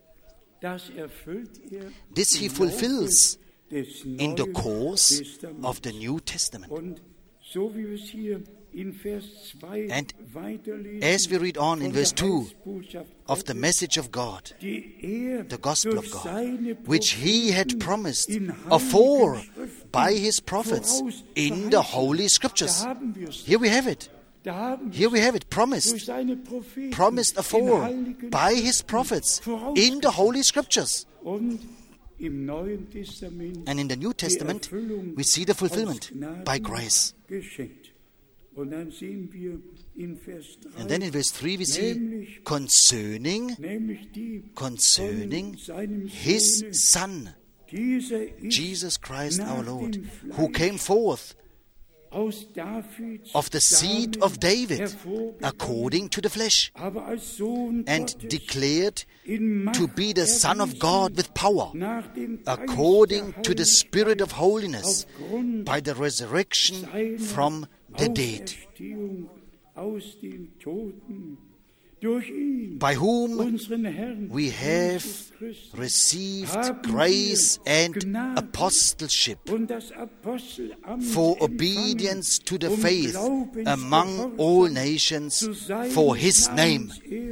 This He fulfills in the course of the New Testament. And as we read on in verse two of the message of God, the gospel of God, which He had promised afore by His prophets in the Holy Scriptures. Here we have it. Here we have it, promised, promised afore by His prophets in the Holy Scriptures. And in the New Testament, we see the fulfillment by grace. And then in verse three we see concerning, concerning His Son, Jesus Christ our Lord, who came forth of the seed of David, according to the flesh, and declared to be the Son of God with power, according to the Spirit of holiness, by the resurrection from the dead, by whom we have received grace and apostleship for obedience to the faith among all nations for His name.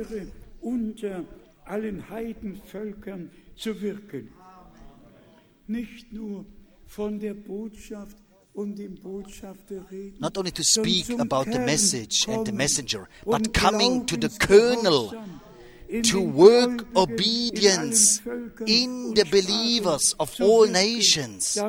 Not only to speak about the message and the messenger, but coming to the kernel, to work obedience in the believers of all nations, so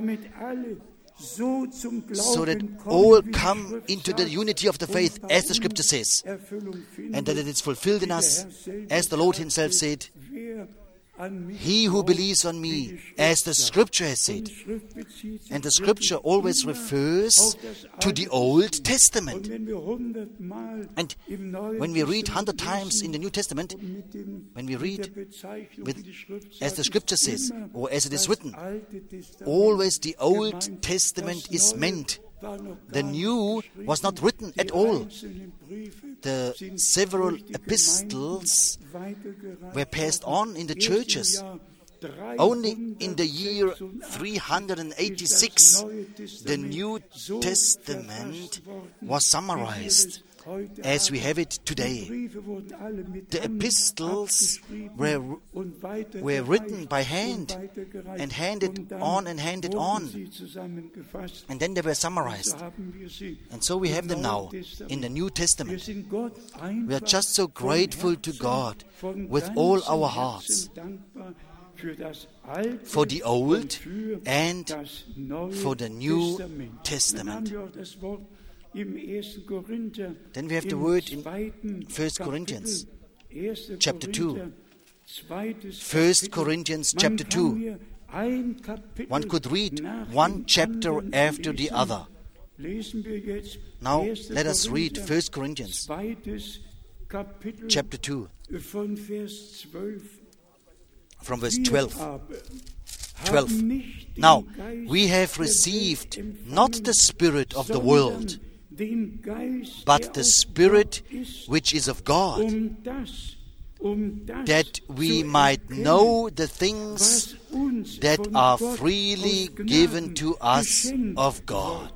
that all come into the unity of the faith, as the Scripture says, and that it is fulfilled in us, as the Lord Himself said, He who believes on me, as the Scripture has said. And the Scripture always refers to the Old Testament. And when we read hundred times in the New Testament, when we read with, as the Scripture says, or as it is written, always the Old Testament is meant. The New was not written at all. The several epistles were passed on in the churches. Only in the year three hundred eighty-six, the New Testament was summarized as we have it today. The epistles were, were written by hand and handed on and handed on. And then they were summarized. And so we have them now in the New Testament. We are just so grateful to God with all our hearts for the Old and for the New Testament. Then we have the word in First Corinthians chapter two. First Corinthians chapter two. One could read one chapter after the other. Now let us read First Corinthians chapter two from verse twelve. twelve. Now we have received not the spirit of the world, but the Spirit which is of God, that we might know the things that are freely given to us of God.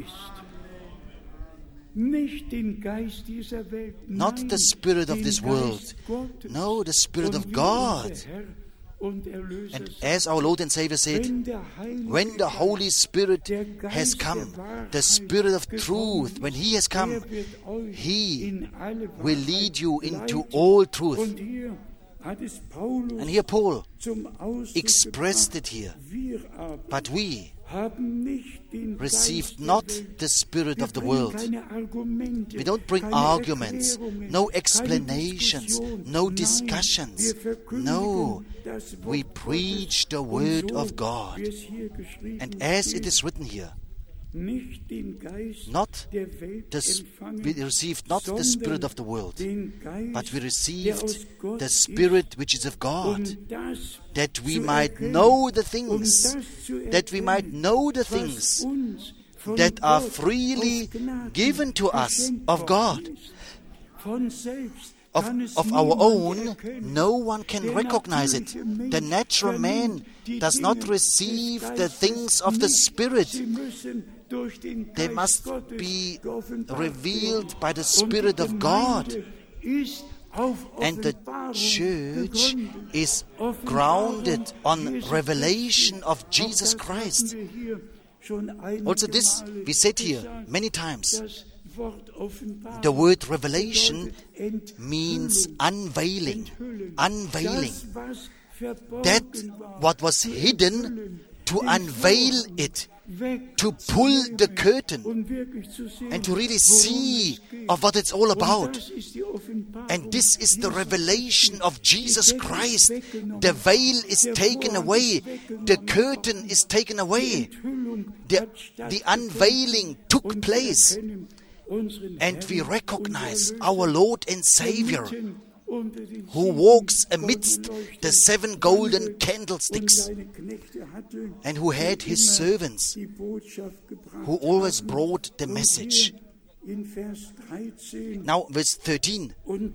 Not the spirit of this world, no, the Spirit of God. And as our Lord and Savior said, when the Holy Spirit has come, the Spirit of truth, when He has come, He will lead you into all truth. And here Paul expressed it here. But we received not the spirit of the world. We don't bring arguments, no explanations, no discussions. No, we preach the word of God. And as it is written here, not the, we received not the spirit of the world, but we received the Spirit which is of God, that we might know the things, that we might know the things that are freely given to us of God. Of, of our own, no one can recognize it. The natural man does not receive the things of the Spirit. They must be revealed by the Spirit of God. And the church is grounded on revelation of Jesus Christ. Also this, we said here many times, the word revelation means unveiling, unveiling. That what was hidden, to unveil it, to pull the curtain and to really see of what it's all about. And this is the revelation of Jesus Christ. The veil is taken away. The curtain is taken away. The, the unveiling took place. And we recognize our Lord and Savior, who walks amidst the seven golden candlesticks, and who had his servants, who always brought the message. Now, verse thirteen,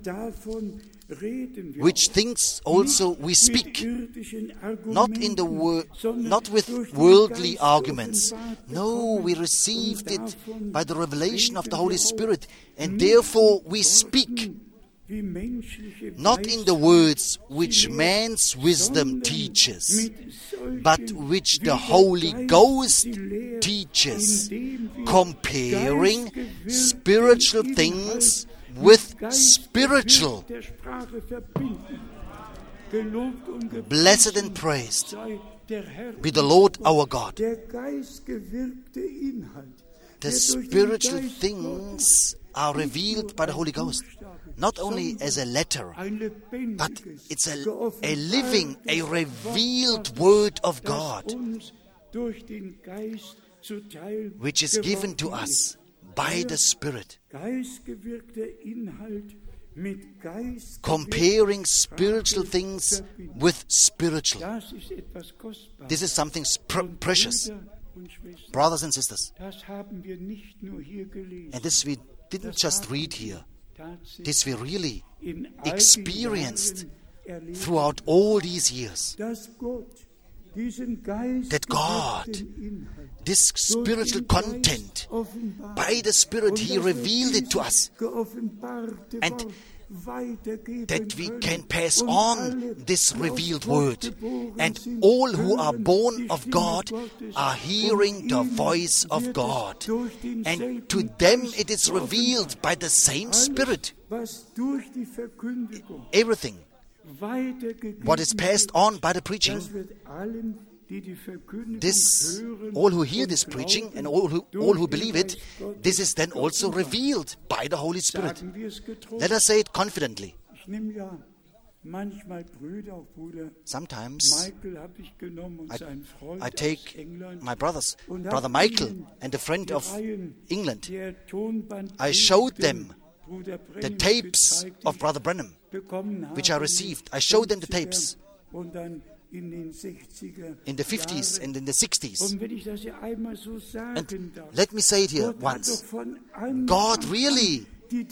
which things also we speak, not in the wor- not with worldly arguments. No, we received it by the revelation of the Holy Spirit, and therefore we speak, not in the words which man's wisdom teaches, but which the Holy Ghost teaches, comparing spiritual things with spiritual. Blessed and praised be the Lord our God. The spiritual things are revealed by the Holy Ghost, not only as a letter, but it's a, a living, a revealed Word of God, which is given to us by the Spirit, comparing spiritual things with spiritual. This is something pr- precious, brothers and sisters. And this we didn't just read here. This we really experienced throughout all these years. That God, this spiritual content, by the Spirit, He revealed it to us. And that we can pass on this revealed word. And all who are born of God are hearing the voice of God. And to them it is revealed by the same Spirit. Everything what is passed on by the preaching, this, all who hear this preaching and all who, all who believe it, this is then also revealed by the Holy Spirit. Let us say it confidently. Sometimes I, I take my brothers, Brother Michael and a friend of England. I showed them the tapes of Brother Branham, which I received. I showed them the tapes in the fifties and in the sixties. And let me say it here once. God really,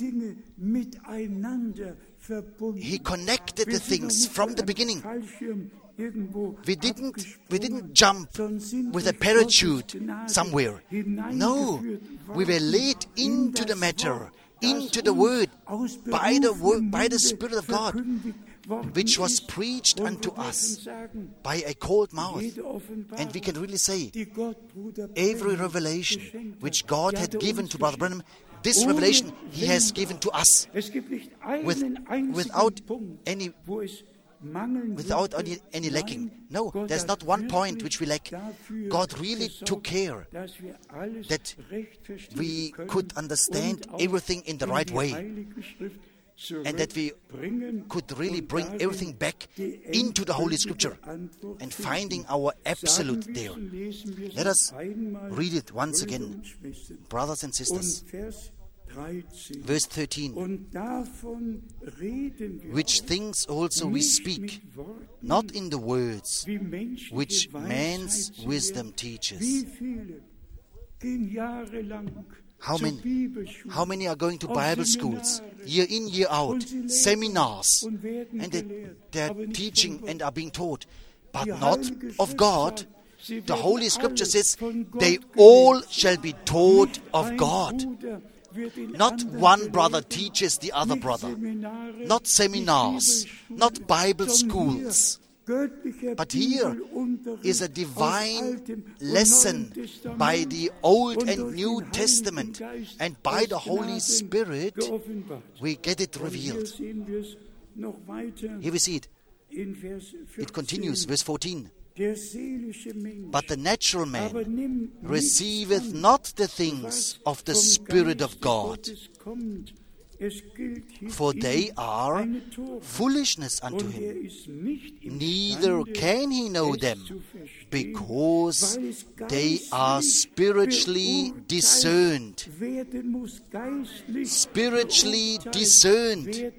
He connected the things from the beginning. We didn't, we didn't jump with a parachute somewhere. No, we were led into the matter, into the Word, by the word, by the Spirit of God, which was preached unto us by a cold mouth. And we can really say, every revelation which God had given to Brother Branham, this revelation He has given to us, with, without any without any, any lacking. No, there's not one point which we lack. God really took care that we could understand everything in the right way, and that we could really bring everything back into the Holy Scripture and finding our absolute there. Let us read it once again, brothers and sisters. Verse thirteen, which things also we speak, not in the words which man's wisdom teaches. How many, how many are going to Bible schools, year in, year out, seminars, and they, they are teaching and are being taught, but not of God? The Holy Scripture says, they all shall be taught of God. Not one brother teaches the other brother, not seminars, not Bible schools. But here is a divine lesson by the Old and New Testament, and by the Holy Spirit we get it revealed. Here we see it. It continues, verse fourteen. But the natural man receiveth not the things of the Spirit of God, for they are foolishness unto him. Neither can he know them, because they are spiritually discerned. Spiritually discerned.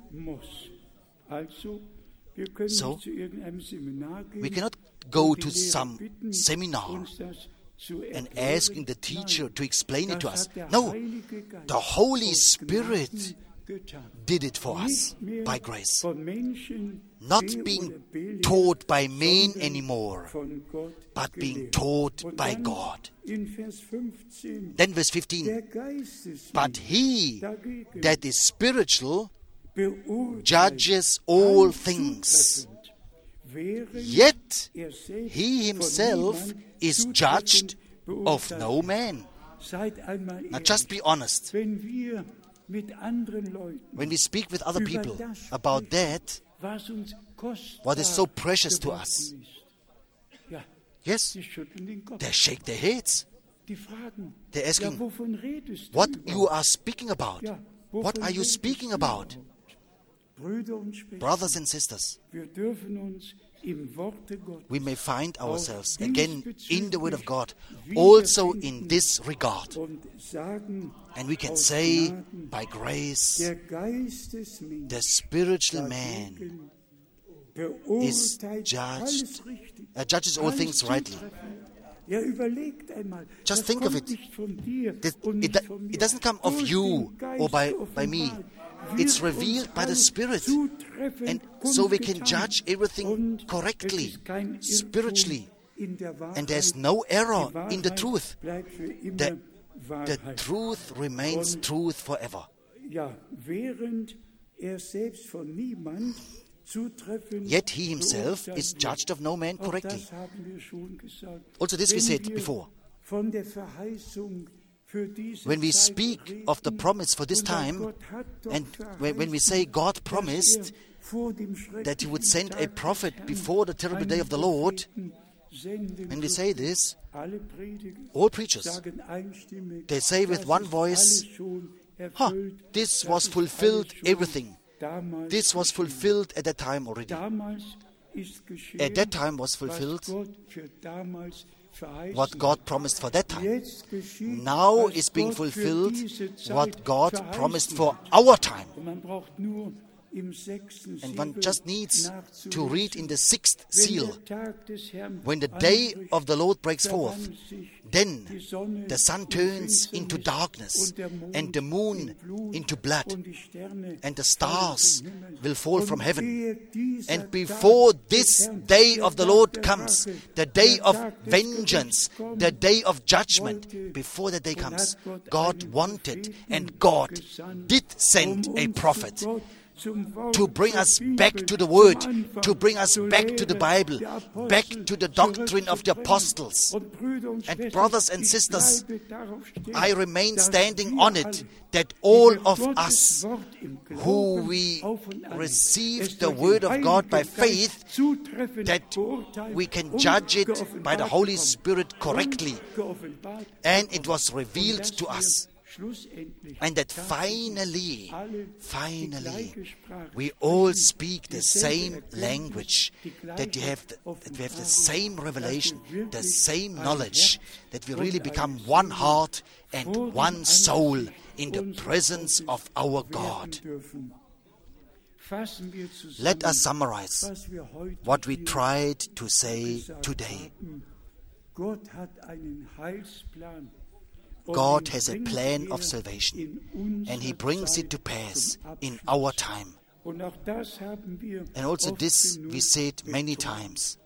So, we cannot go to some seminar and asking the teacher to explain it to us. No, the Holy Spirit did it for us by grace. Not being taught by men anymore, but being taught by God. Then verse fifteen, but he that is spiritual judges all things, yet he himself is judged of no man. Now just be honest. When we speak with other people about that, what is so precious to us, yes, they shake their heads. They're asking, what you are speaking about? What are you speaking about? Brothers and sisters, we may find ourselves again in the Word of God, also in this regard. And we can say, by grace, the spiritual man is judged, uh, judges all things rightly. Just think of it. It, it. It doesn't come of you or by, by me. It's revealed by the Spirit. And so we can judge everything correctly, spiritually. And there's no error in the truth. The, the truth remains truth forever. Yet he himself is judged of no man correctly. Also this we said before. When we speak of the promise for this time, and when we say God promised that He would send a prophet before the terrible day of the Lord, when we say this, all preachers, they say with one voice, huh, this was fulfilled, everything. This was fulfilled at that time already. At that time was fulfilled what God promised for that time. Now is being fulfilled what God promised for our time. And one just needs to read in the sixth seal. When the day of the Lord breaks forth, then the sun turns into darkness, and the moon into blood, and the stars will fall from heaven. And before this day of the Lord comes, the day of vengeance, the day of judgment, before the day comes, God wanted and God did send a prophet to bring us back to the Word, to bring us back to the Bible, back to the doctrine of the apostles. And brothers and sisters, I remain standing on it, that all of us who we received the Word of God by faith, that we can judge it by the Holy Spirit correctly. And it was revealed to us. And that finally, finally, we all speak the same language, that we have the, that we have the same revelation, the same knowledge, that we really become one heart and one soul in the presence of our God. Let us summarize what we tried to say today. God has a plan of salvation, and He brings it to pass in our time. And also this we said many times.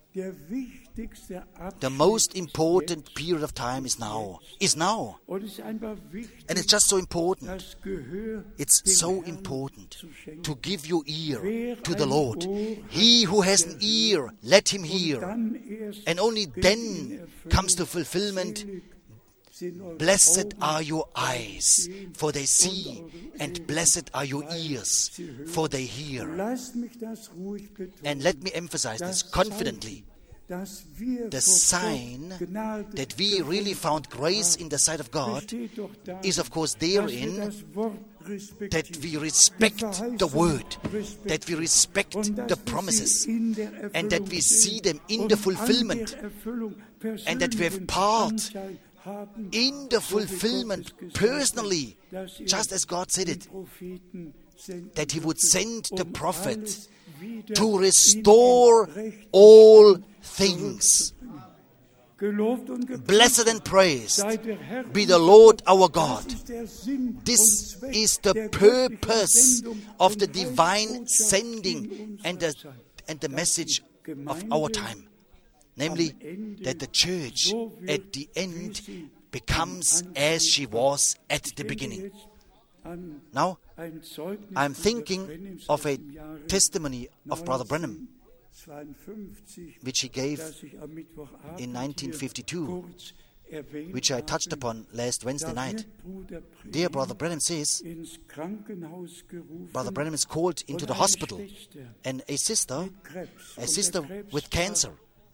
The most important period of time is now. Is now. And it's just so important. It's so important to give your ear to the Lord. He who has an ear, let him hear. And only then comes the fulfillment. Blessed are your eyes, for they see, and blessed are your ears, for they hear. And let me emphasize this confidently. The sign that we really found grace in the sight of God is, of course, therein that we respect the Word, that we respect the promises, and that we see them in the fulfillment, and that we have part in the fulfillment personally, just as God said it, that He would send the prophet to restore all things. Blessed and praised be the Lord our God. This is the purpose of the divine sending and the, and the message of our time. Namely, that the church at the end becomes as she was at the beginning. Now, I'm thinking of a testimony of Brother Branham, which he gave in nineteen fifty-two, which I touched upon last Wednesday night. There, Brother Branham says, Brother Branham is called into the hospital, and a sister, a sister with cancer,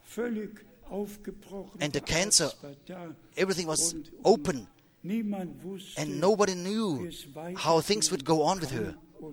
and the cancer, everything was open, and nobody knew how things would go on with her.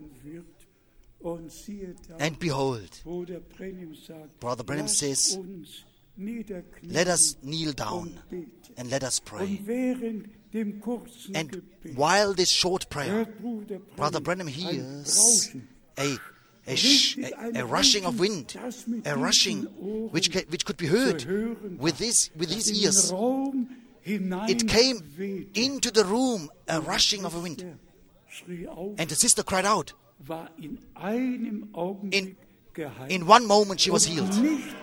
And behold, Brother Branham says, let us kneel down and let us pray. And while this short prayer, Brother Branham hears a A, sh- a, a rushing of wind, a rushing which ca- which could be heard with this with his ears. It came into the room, a rushing of a wind, and the sister cried out. In, in one moment she was healed.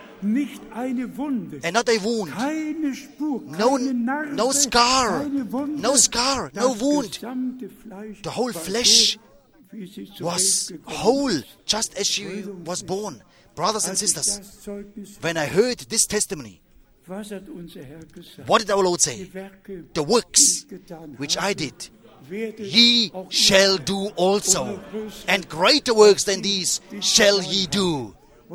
And not a wound, no, no scar, no scar, no wound. The whole flesh was whole, just as she was born. Brothers and sisters, when I heard this testimony, what did our Lord say? The works which I did, ye shall do also, and greater works than these shall ye do.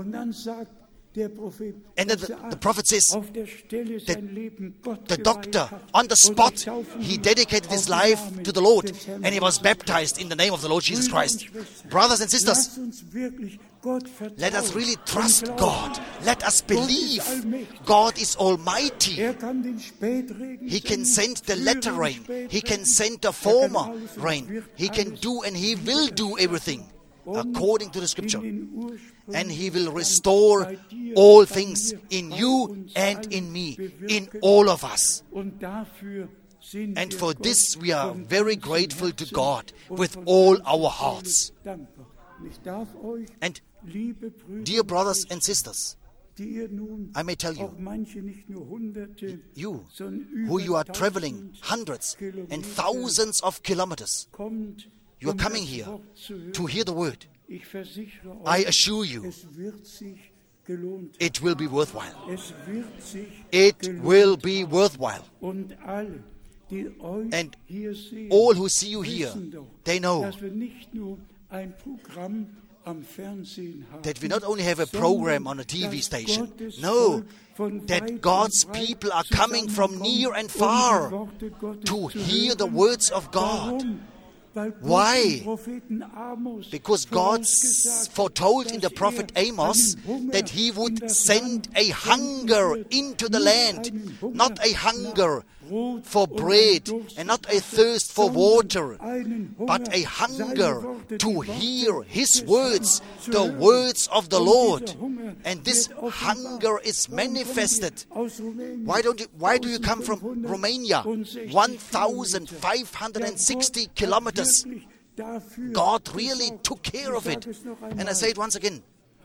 And the, the prophet says that the doctor, on the spot, he dedicated his life to the Lord, and he was baptized in the name of the Lord Jesus Christ. Brothers and sisters, let us really trust God. Let us believe God is almighty. He can send the latter rain. He can send the former rain. He can do and He will do everything according to the Scripture. And He will restore all things in you and in me, in all of us. And for this we are very grateful to God with all our hearts. And dear brothers and sisters, I may tell you, you, who you are traveling hundreds and thousands of kilometers, You are coming here to hear the word. I assure you, it will be worthwhile. It will be worthwhile. And all who see you here, they know that we not only have a program on a T V station, no, that God's people are coming from near and far to hear the words of God. Why? Because God foretold in the prophet Amos that he would send a hunger into the land, not a hunger for bread and not a thirst for water, but a hunger to hear his words, the words of the Lord. And this hunger is manifested. Why don't you, why do you come from Romania? one thousand five hundred sixty kilometers. God really took care of it. And I say it once again,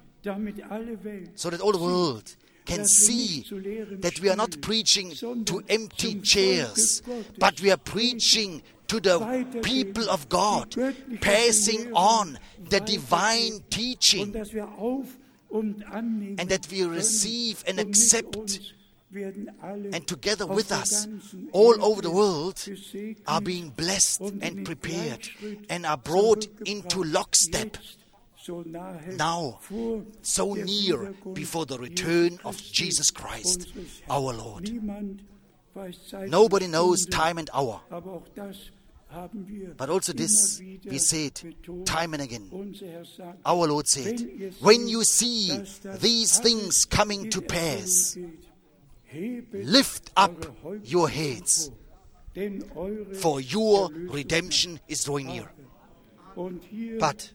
so that all the world can see that we are not preaching to empty chairs, but we are preaching to the people of God, passing on the divine teaching, and that we receive and accept, and together with us, all over the world, are being blessed and prepared and are brought into lockstep. Now, so near before the return of Jesus Christ, our Lord. Nobody knows time and hour. But also this, we said time and again. Our Lord said, when you see these things coming to pass, lift up your heads, for your redemption is drawing near. But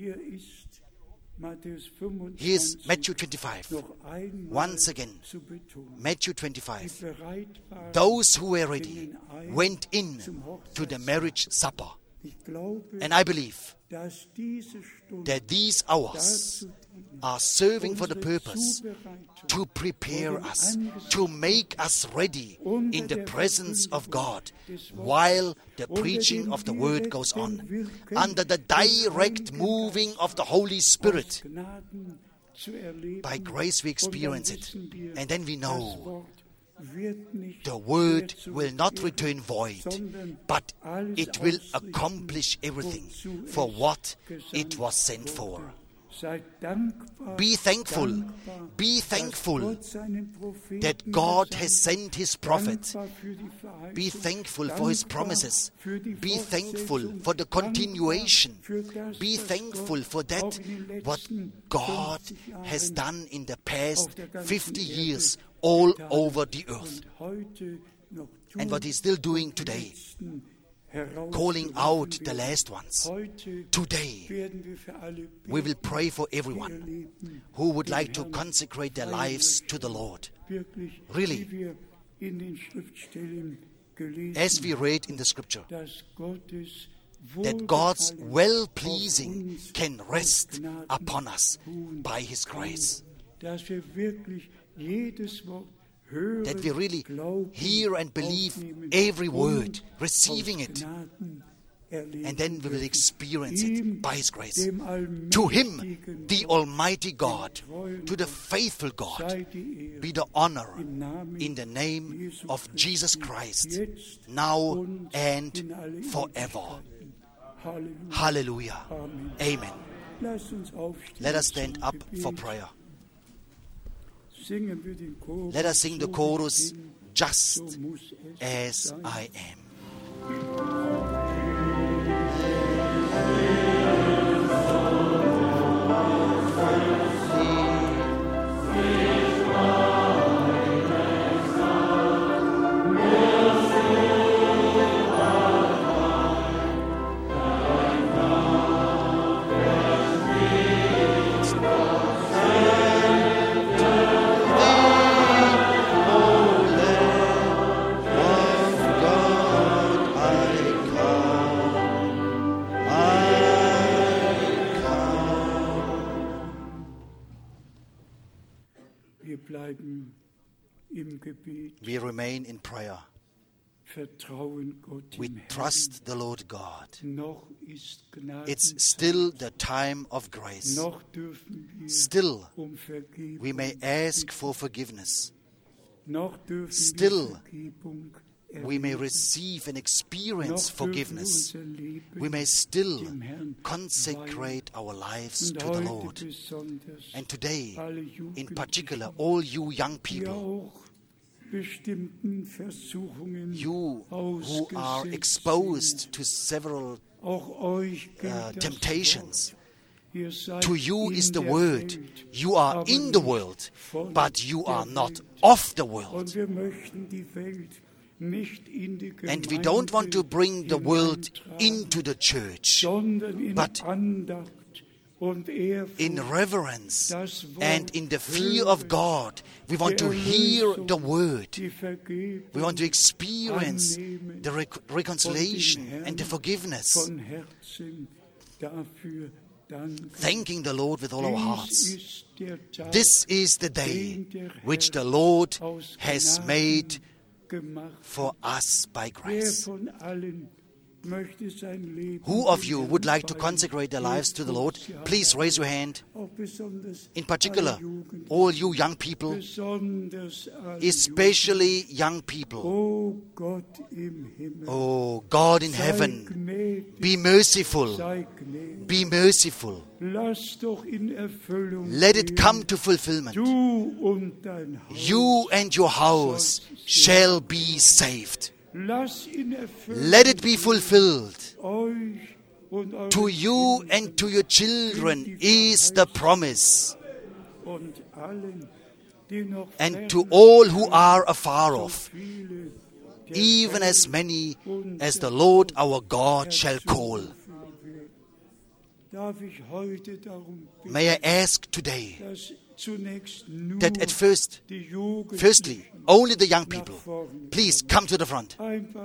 here's Matthew twenty-five. Once again, Matthew twenty-five. Those who were ready went in to the marriage supper. And I believe that these hours are serving for the purpose to prepare us, to make us ready in the presence of God while the preaching of the Word goes on, under the direct moving of the Holy Spirit. By grace we experience it, and then we know the Word will not return void, but it will accomplish everything for what it was sent for. Be thankful, be thankful that God has sent His prophet. Be thankful for His promises. Be thankful for the continuation. Be thankful for that what God has done in the past fifty years all over the earth. And what He's still doing today, calling out the last ones. Today, we will pray for everyone who would like to consecrate their lives to the Lord. Really, as we read in the Scripture, that God's well-pleasing can rest upon us by His grace. That we really hear and believe every word, receiving it, and then we will experience it by His grace. To Him, the Almighty God, to the faithful God, be the honor in the name of Jesus Christ, now and forever. Hallelujah. Amen. Let us stand up for prayer. Let us sing the chorus, Just As I Am. We remain in prayer. we trust the Lord God. It's still the time of grace. Still, we may ask for forgiveness. Still, we may receive and experience forgiveness. We may still consecrate our lives to the Lord. And today, in particular, all you young people, you who are exposed to several uh, temptations, to you is the word. You are in the world, but you are not of the world. And we don't want to bring the world into the church, but in reverence and in the fear of God, we want to hear the word. We want to experience the rec- reconciliation and the forgiveness, thanking the Lord with all our hearts. This is the day which the Lord has made for us by grace. Who of you would like to consecrate their lives to the Lord? Please raise your hand. In particular, all you young people, especially young people. Oh, God in heaven, be merciful. Be merciful. Let it come to fulfillment. You and your house shall be saved. Let it be fulfilled. To you and to your children is the promise. And to all who are afar off, even as many as the Lord our God shall call. May I ask today that at first, firstly, only the young people, please come to the front.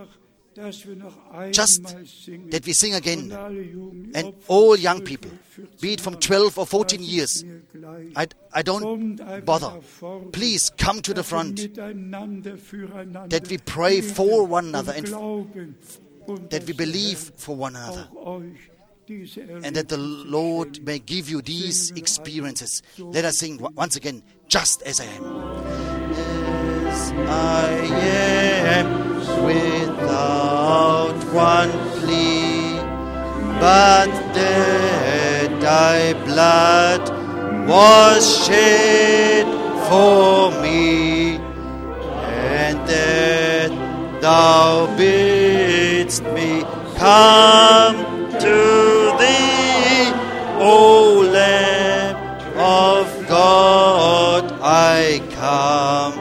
Just that we sing again, and all young people, be it from twelve or fourteen years, I, I don't bother. Please come to the front, that we pray for one another and that we believe for one another. And that the Lord may give you these experiences. Let us sing once again, just as I am. As I am, without one plea, but that thy blood was shed for me, and that thou bidst me come to thee, O Lamb of God, I come,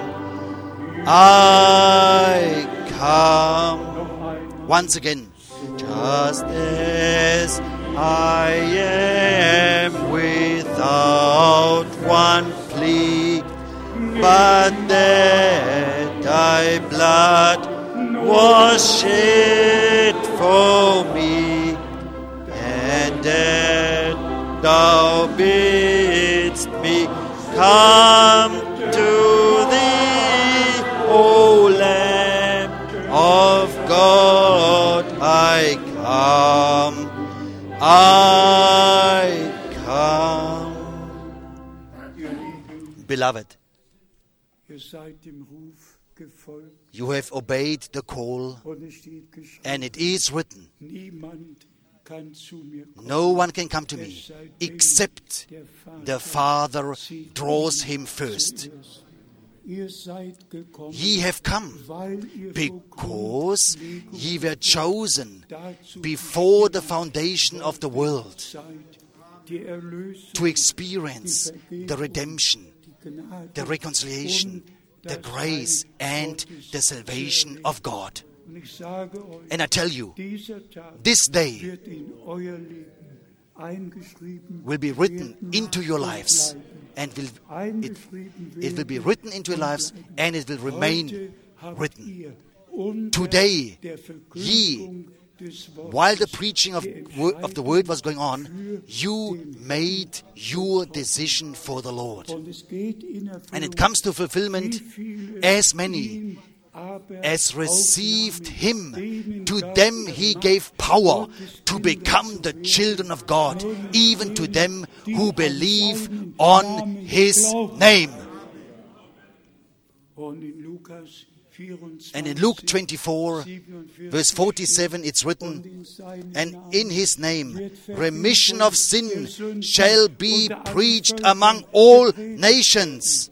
I come. Once again, just as I am, without one plea, but that thy blood was shed for me, and that thou bidst me come to thee, O Lamb of God, I come, I come. Beloved, you have obeyed the call, and it is written, no one can come to me except the Father draws him first. Ye have come because ye were chosen before the foundation of the world to experience the redemption, the reconciliation, the grace, and the salvation of God. And I tell you, this day will be written into your lives, and will, it, it will be written into your lives, and it will remain written. Today, ye, while the preaching of, of the word was going on, you made your decision for the Lord. And it comes to fulfillment as many as received him, to them he gave power to become the children of God, even to them who believe on his name. And in Luke twenty-four, verse forty-seven, it's written, and in his name remission of sin shall be preached among all nations.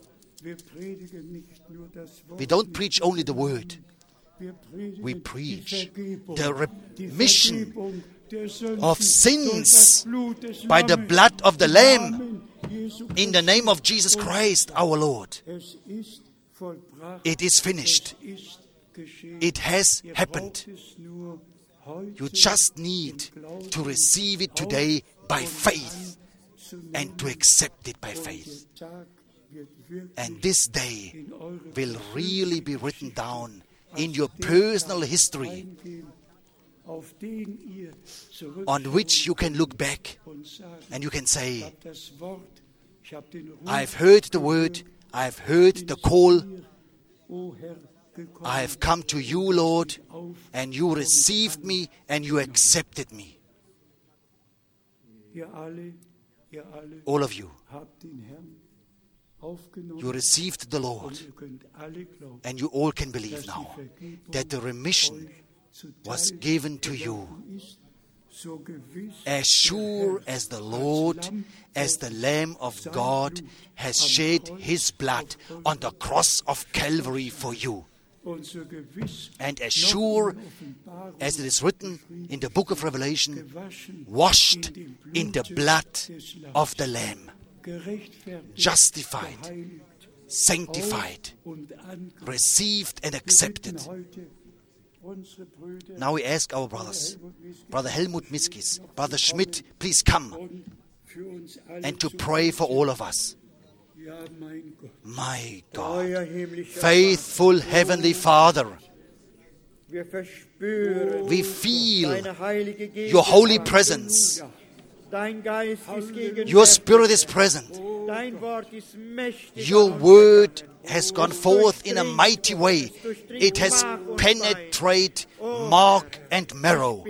We don't preach only the word. We preach the remission of sins by the blood of the Lamb in the name of Jesus Christ our Lord. It is finished. It has happened. You just need to receive it today by faith and to accept it by faith. And this day will really be written down in your personal history, on which you can look back and you can say, I've heard the word, I've heard the call, I have come to you, Lord, and you received me and you accepted me. All of you, you received the Lord, and you all can believe now that the remission was given to you. As sure as the Lord, as the Lamb of God has shed his blood on the cross of Calvary for you. And as sure as it is written in the book of Revelation, washed in the blood of the Lamb, justified, sanctified, received and accepted. Now we ask our brothers, Brother Helmut Miskis, Brother Schmidt, please come and to pray for all of us. My God, faithful Heavenly Father, we feel your holy presence. Your Spirit is present. Your word has gone forth in a mighty way. It has penetrated mark and marrow.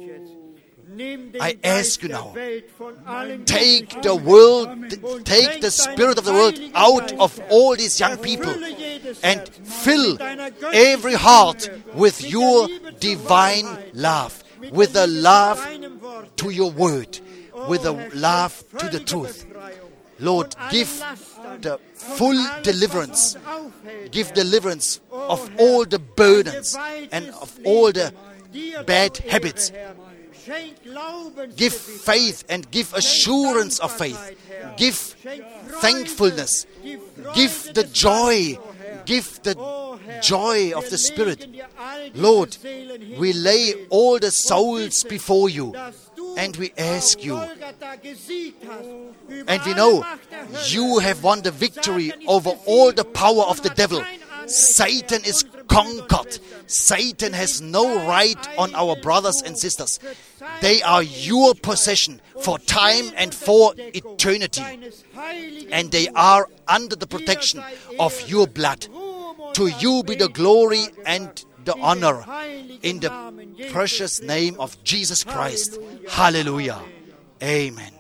I ask you now, take the world, take the spirit of the world out of all these young people and fill every heart with your divine love, with the love to your word, with the love to the truth. Lord, give the full deliverance. Give deliverance of all the burdens and of all the bad habits. Give faith and give assurance of faith. Give thankfulness. Give the joy. Give the joy of the Spirit. Lord, we lay all the souls before you. And we ask you, and we know you have won the victory over all the power of the devil. Satan is conquered. Satan has no right on our brothers and sisters. They are your possession for time and for eternity. And they are under the protection of your blood. To you be the glory and the honor in the precious name of Jesus Christ. Hallelujah. Amen.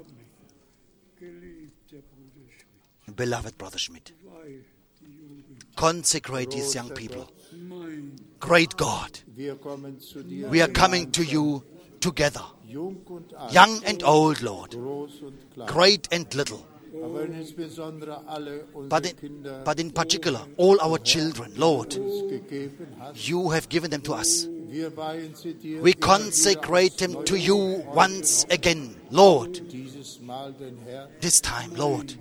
Beloved Brother Schmidt, consecrate these young people. Great God, we are coming to you together, young and old, Lord, great and little. But in, but in particular, all our children, Lord, you have given them to us. We consecrate them to you once again, Lord. This time, Lord,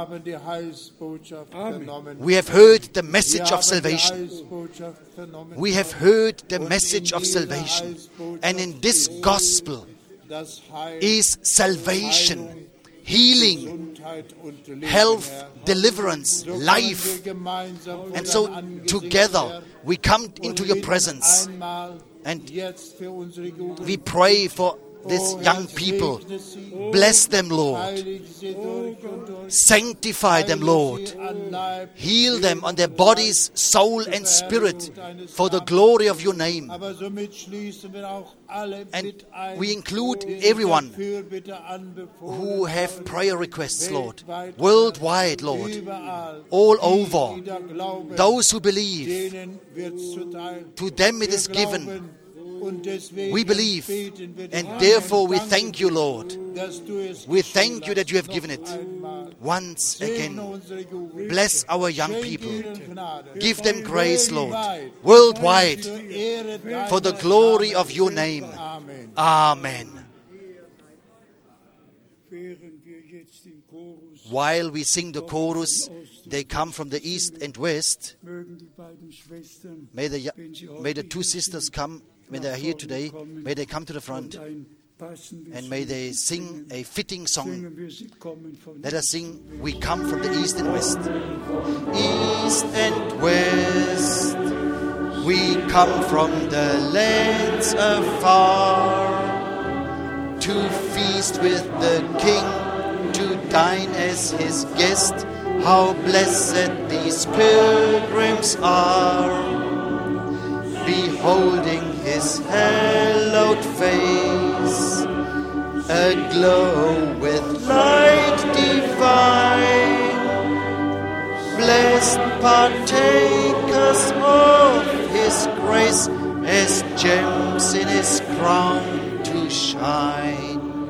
we have heard the message of salvation. We have heard the message of salvation. And in this gospel is salvation, healing, health, deliverance, life. And so together we come into your presence and we pray for these young people. Bless them, Lord. Sanctify them, Lord. Heal them on their bodies, soul and spirit for the glory of your name. And we include everyone who have prayer requests, Lord. Worldwide, Lord. All over. Those who believe, to them it is given. We believe, and therefore we thank you, Lord. We thank you that you have given it. Once again, bless our young people. Give them grace, Lord, worldwide, for the glory of your name. Amen. While we sing the chorus, they come from the east and west. May the, may the two sisters come. When they are here today, may they come to the front and may they sing a fitting song. Let us sing, we come from the east and west. East and west, we come from the lands afar, to feast with the King, to dine as his guest. How blessed these pilgrims are, beholding his hallowed face, aglow with light divine. Blessed partakers of his grace, as gems in his crown to shine.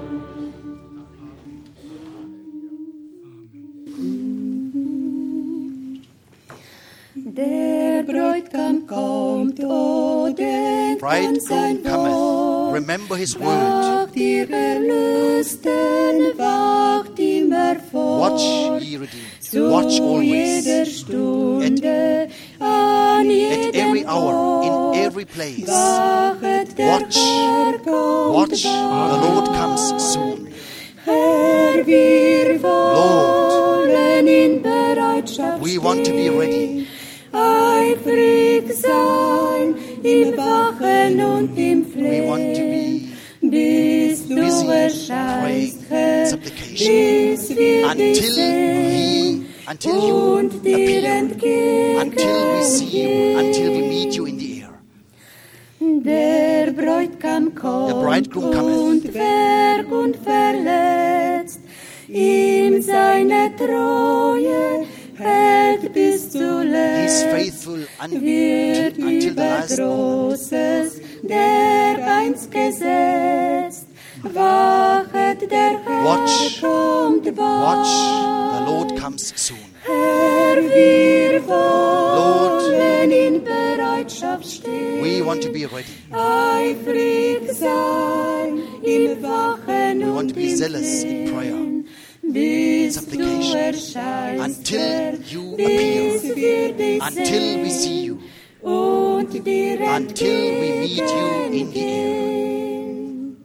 Der Bräutigam kommt, o denkt an sein Wort. Remember his word. Wacht ihr Erlösten, wacht immer vor. Watch, ye redeemed. Watch always. Jeder Stunde, an jedem at every hour, Ort. in every place. Wachet der Watch. Herr kommt Watch, the bald. Lord comes soon. Herr, wir Lord, wollen in Bereitschaft we want to be ready. Eifrig sein im Wachen und im We want to Flehen, be bis du busy erscheinst, praying, Herr, supplication, bis wir dich until sehen we, until you und dir appear, until we see you, until we meet you in the air. Der Bräutigam kommt The bridegroom cometh. und verg und verletzt, ihm seine Treue hält bis He is zuletzt. faithful un- Wird until the über last moment. Großes der einst gesetzt, wachet der Herr Watch, kommt bald. watch, the Lord comes soon. Herr, wir Lord, wollen in Bereitschaft stehen, we want to be ready. eifrig sein im Wachen We want und to be im zealous in prayer, Flehen, bis du supplication, erscheinst, until Herr, you bis appear, wir dich until we sehen see you, und dir until we meet you in the air. entgegengehen.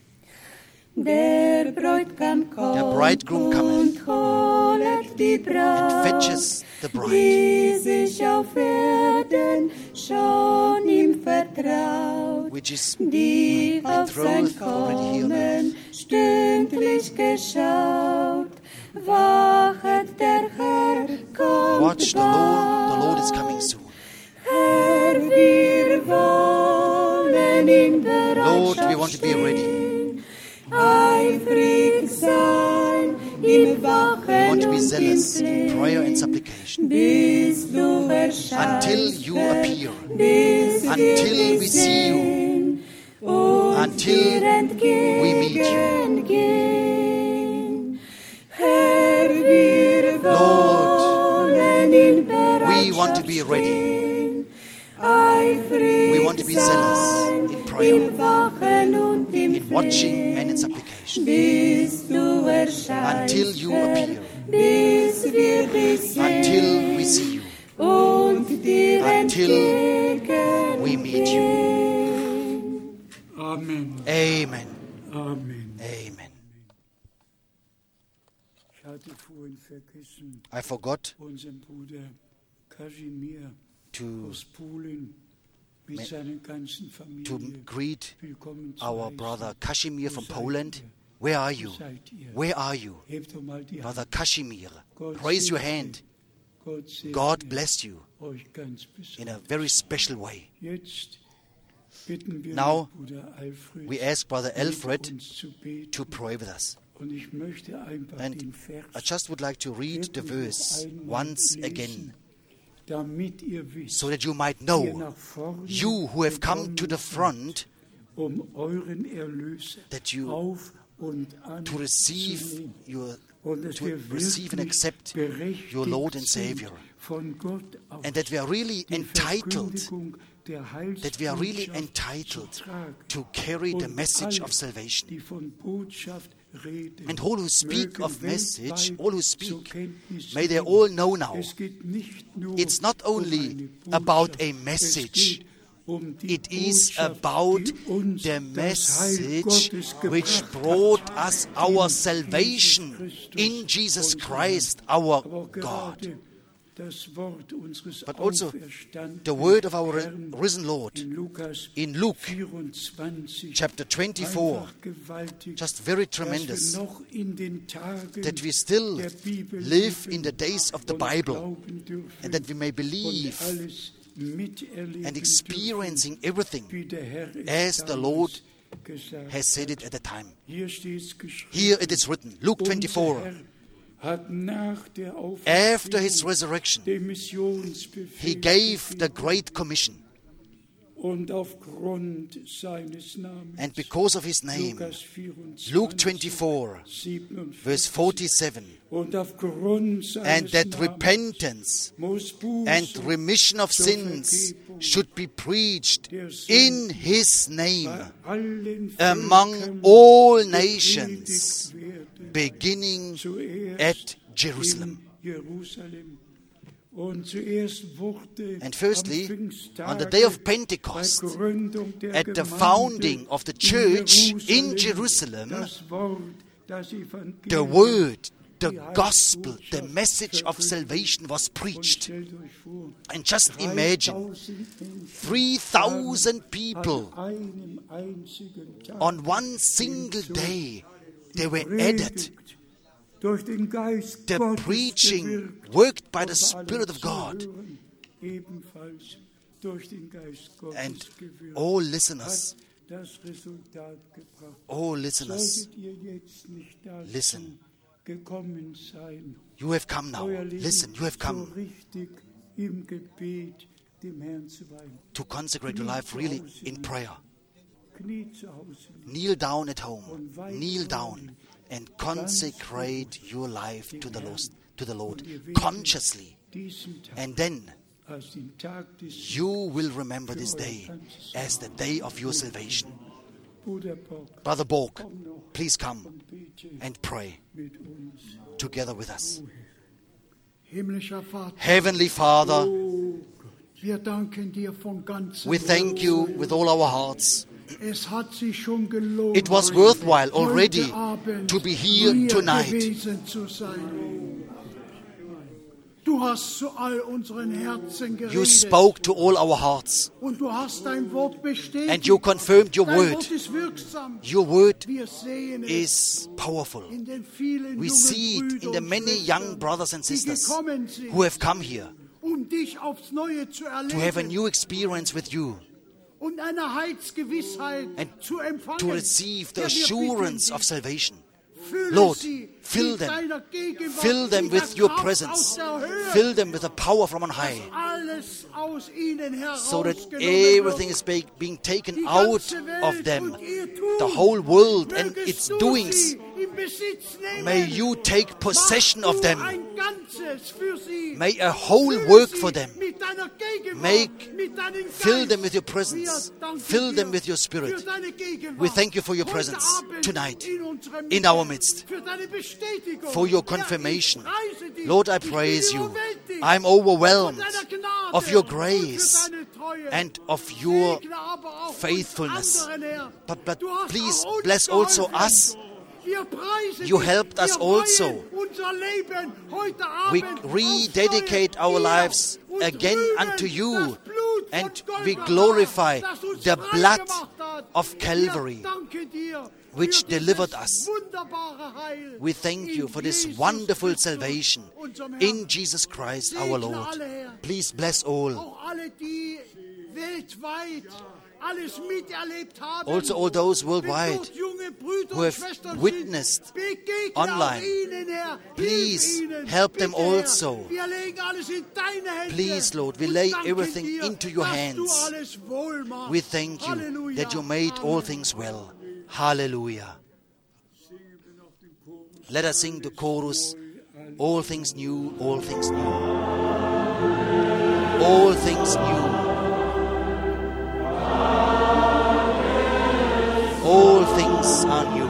Der Bräutigam kommt The bridegroom cometh und holet die Braut, fetches the bride, die sich auf Erden schon ihm vertraut, which is die auf sein betrothed already here on earth. Kommen stündlich geschaut. Wachet der Herr kommt Watch, the Lord, the bald. Lord is coming soon. Herr, wir wollen in Lord, we Bereitschaft want to be ready. stehen, eifrig sein im We Wachen want to be und im zealous in prayer and Flehen, supplication, bis du erscheinst, until you Herr, appear, bis wir until dich we see you, sehen und until dir we meet you. entgegengehen. Herr, wir Lord, wollen in we want to Bereitschaft be ready. stehen, eifrig We want to be zealous sein in prayer, im Wachen und im in watching Flehen, and in supplication, bis du erscheinst, until you Herr, appear, bis wir dich until we sehen see you, und dir until we meet you. entgegengehen. Amen. Amen. Amen. Amen. Ich hatte vorhin vergessen, I forgot unseren Bruder Kasimir to aus Polen to greet our brother Kashimir from Poland. Where are you? Where are you? Brother Kashimir, raise your hand. God bless you in a very special way. Now, we ask Brother Alfred to pray with us. And I just would like to read the verse once again, so that you might know, you who have come to the front, that you to receive your to receive and accept your Lord and Savior, and that we are really entitled that we are really entitled to carry the message of salvation. And all who speak of message, all who speak, may they all know now, it's not only about a message, it is about the message which brought us our salvation in Jesus Christ, our God. But also the word of our risen Lord in Luke chapter twenty-four, just very tremendous, that we still live in the days of the Bible, and that we may believe and experiencing everything as the Lord has said it at the time. Here it is written, Luke twenty-four, after his resurrection, he gave the Great Commission. And because of his name, Luke twenty-four, verse forty-seven, and that repentance and remission of sins should be preached in his name among all nations, beginning at Jerusalem. And firstly, on the day of Pentecost, at the founding of the church in Jerusalem, the word, the gospel, the message of salvation was preached. And just imagine, three thousand people on one single day, they were added. The preaching worked by the Spirit of God. And all listeners, all listeners, listen. You have come now. Listen, you have come to consecrate your life really in prayer. Kneel down at home. Kneel down and consecrate your life to the Lord, to the Lord consciously. And then you will remember this day as the day of your salvation. Brother Borg, please come and pray together with us. Heavenly Father, we thank you with all our hearts. It was worthwhile already to be here tonight. You spoke to all our hearts, and you confirmed your word. Your word is powerful. We see it in the many young brothers and sisters who have come here to have a new experience with you, and to receive the assurance of salvation. Lord, fill them. Fill them with your presence. Fill them with the power from on high, so that everything is being taken out of them, the whole world and its doings. May you take possession of them. May a whole work for them. Make, fill them with your presence. Fill them with your spirit. We thank you for your presence tonight in our midst, for your confirmation. Lord, I praise you. I'm overwhelmed of your grace and of your faithfulness. But, but please bless also us. You helped us also. We rededicate our lives again unto you, And we glorify the blood of Calvary, which delivered us. We thank you for this wonderful salvation in Jesus Christ our Lord. Please bless all. Also all those worldwide who have witnessed online. Please help them also. Please, Lord, we lay everything into your hands. We thank you that you made all things well. Hallelujah. Let us sing the chorus. All things new, all things new. All things new. All things are new.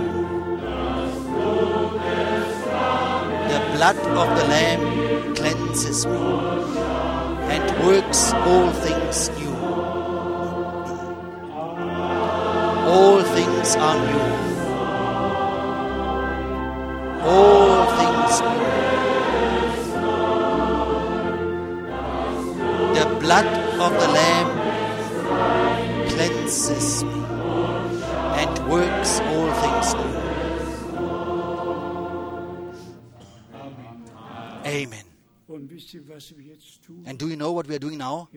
The blood of the Lamb cleanses me and works all things new. All things are new. All things new. The blood of the Lamb cleanses me and works all things new. Amen. And do you know what we are doing now?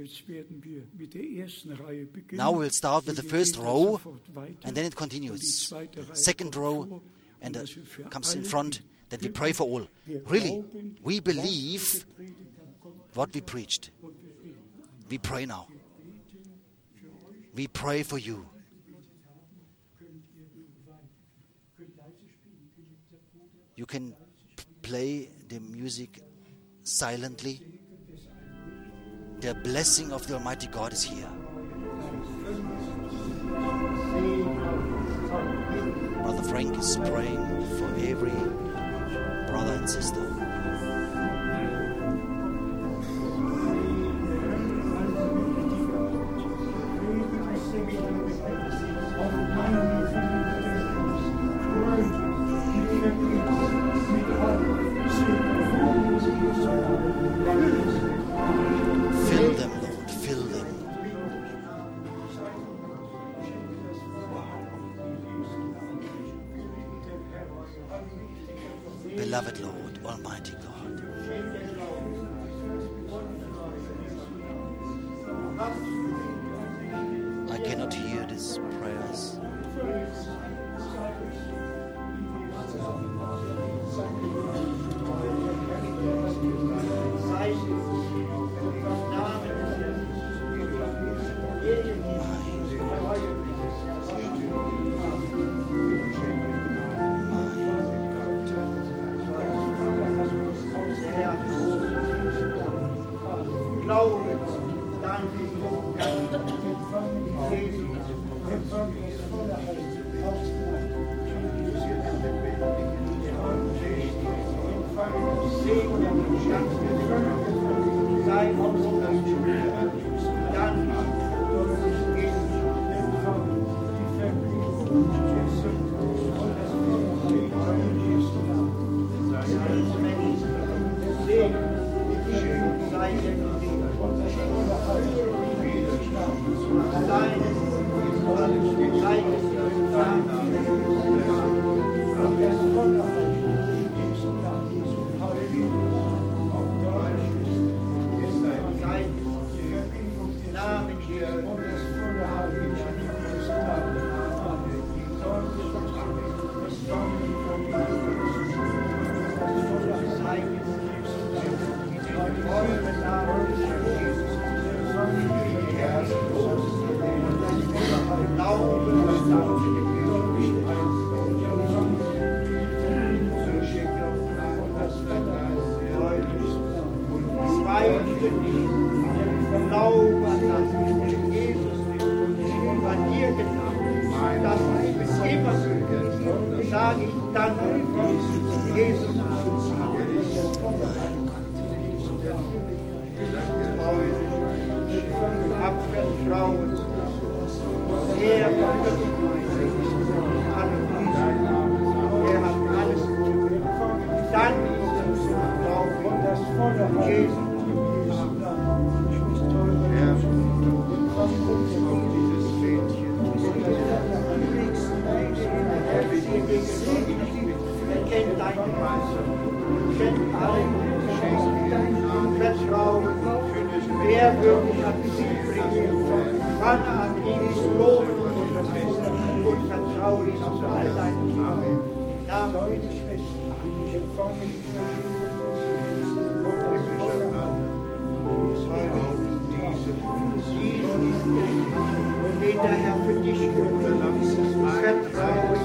Now we'll start with the first row, and then it continues. Second row, and uh, comes in front, that we pray for all. Really, we believe what we preached. We pray now. We pray for you. You can p- play the music silently. The blessing of the Almighty God is here. Brother Frank is praying for every brother and sister. Fill them, Lord, fill them. Beloved Lord, Almighty God. I cannot hear these prayers. ihnen allen Vertrauen, wer wirklich an sie bringen, wann an ihn loben und vertrauen auf all deine Namen. Namen den der Herr für dich vertrauen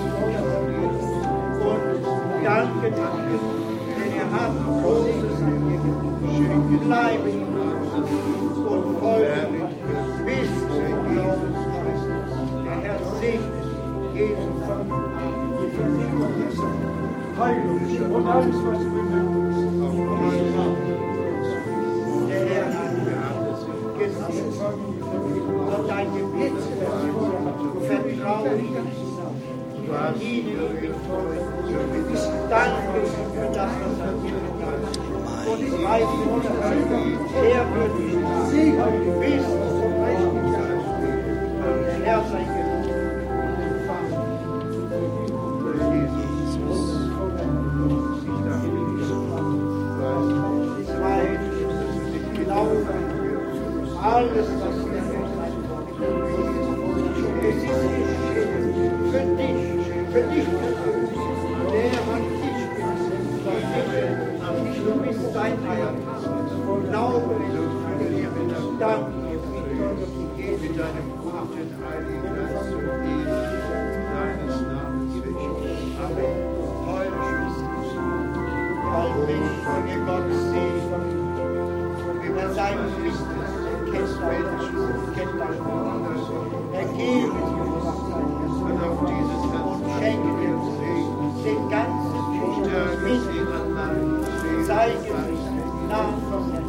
und danke dir, denn er hat Großes an dir getan. Bleibe und folge bis zum Glauben. Der Herr segnet jeden von die Vergebung der Heilung und alles, was wir benötigen. Der Herr hat gesegnet und dein Gebet vertrauen ihnen danke für das, was er dir getan hat. Und ich weiß nicht, er wird dich segnen bis zum rechten Tag. Der Herr sei gelobt. Zwei Glauben, alles, was der Herr sein Wort. Es ist geschehen für dich, für dich persönlich. Der hat dich gesehen. Du bist sein Herr. Glaube, danke mit deinem guten Heiligen Geist zu Ehren deines Namens willen. Amen. Heute weil mich von dem Gott sehen, über sein Wissen kennt dein Ergebe Und auf dieses und schenke dir den ganzen Wissen, zeige dich nach von der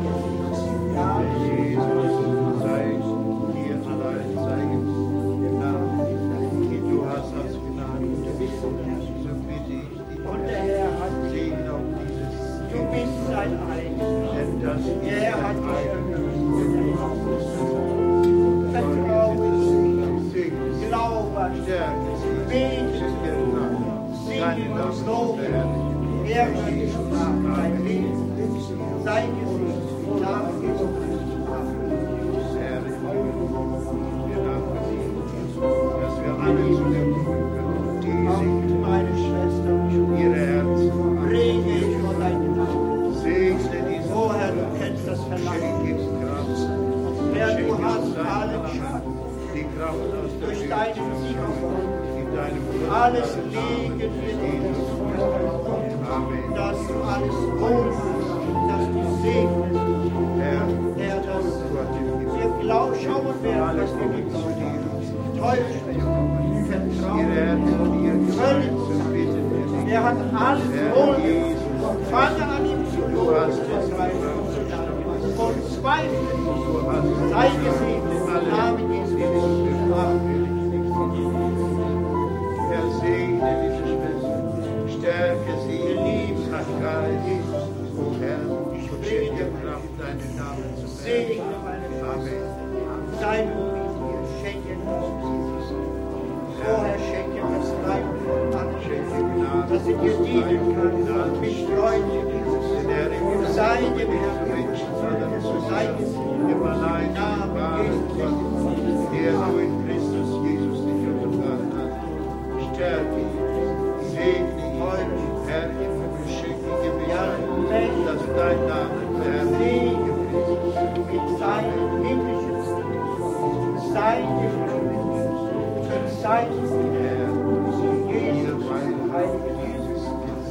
Sei Stärke sie. Bete Schenke ihr Kraft. Deine Singen und Namen loben, verherrlichen. Ehre und Namen, dein Leben, sei gesegnet, im Namen Jesu Christi. Herr, wir danken dir, dass wir alle zu dem kommen können, die Auch sich meine Schwester und ihre Herzen bringe ich vor deinen Namen. segne diese O Herr, du kennst das Verlangen. Schenke ihm Kraft. Herr, du Schenke hast uns deine allen Kraft. Schatten Die Kraft aus der durch Höhe. deinen Sieg In deinem alles wunderbaren liegen Namen, wir Jesus Christus. Amen. dass du alles wohl machst, dass du segnest, Herr, Herr, dass Gott im Himmel, wir glauben, schauen werden, alles was wir kommt zu geglaubt dir. haben. Täuschen, Ihre vertrauen. Herzen, die ihr Gesetze bitten wir dich. Er hat alles Herr wohl Jesus, gemacht. Fange an ihm zu du loben hast und es zu preisen und zu danken. Und Zweifel, du hast sei gesegnet, im Namen Jesu Christi. Amen. Herr, segne diese Schwester, stärke sie, ihr Liebsgeist. O Herr, und schenke Kraft, deinen Namen zu Segne verherrlichen. meine Amen. Dein Ruhm, schenke uns. O Herr, schenke das Treiben von anderen, dass ich dir dienen kann und mich freuen Den Herr im Himmel, sei dem den Herrn, Menschen, sondern zu sei sein, gesegnet. dem allein wahren Gott, der du in Christus Jesus dich offenbart hast. Stärke ihn, segne ihn, Herr im Himmel, schenke Gewissheit, dass dein Name verherrlicht wird. Mit seinem himmlischen Segen, seinem und seinem Herr, Jesus, Weile, Heilige Jesus,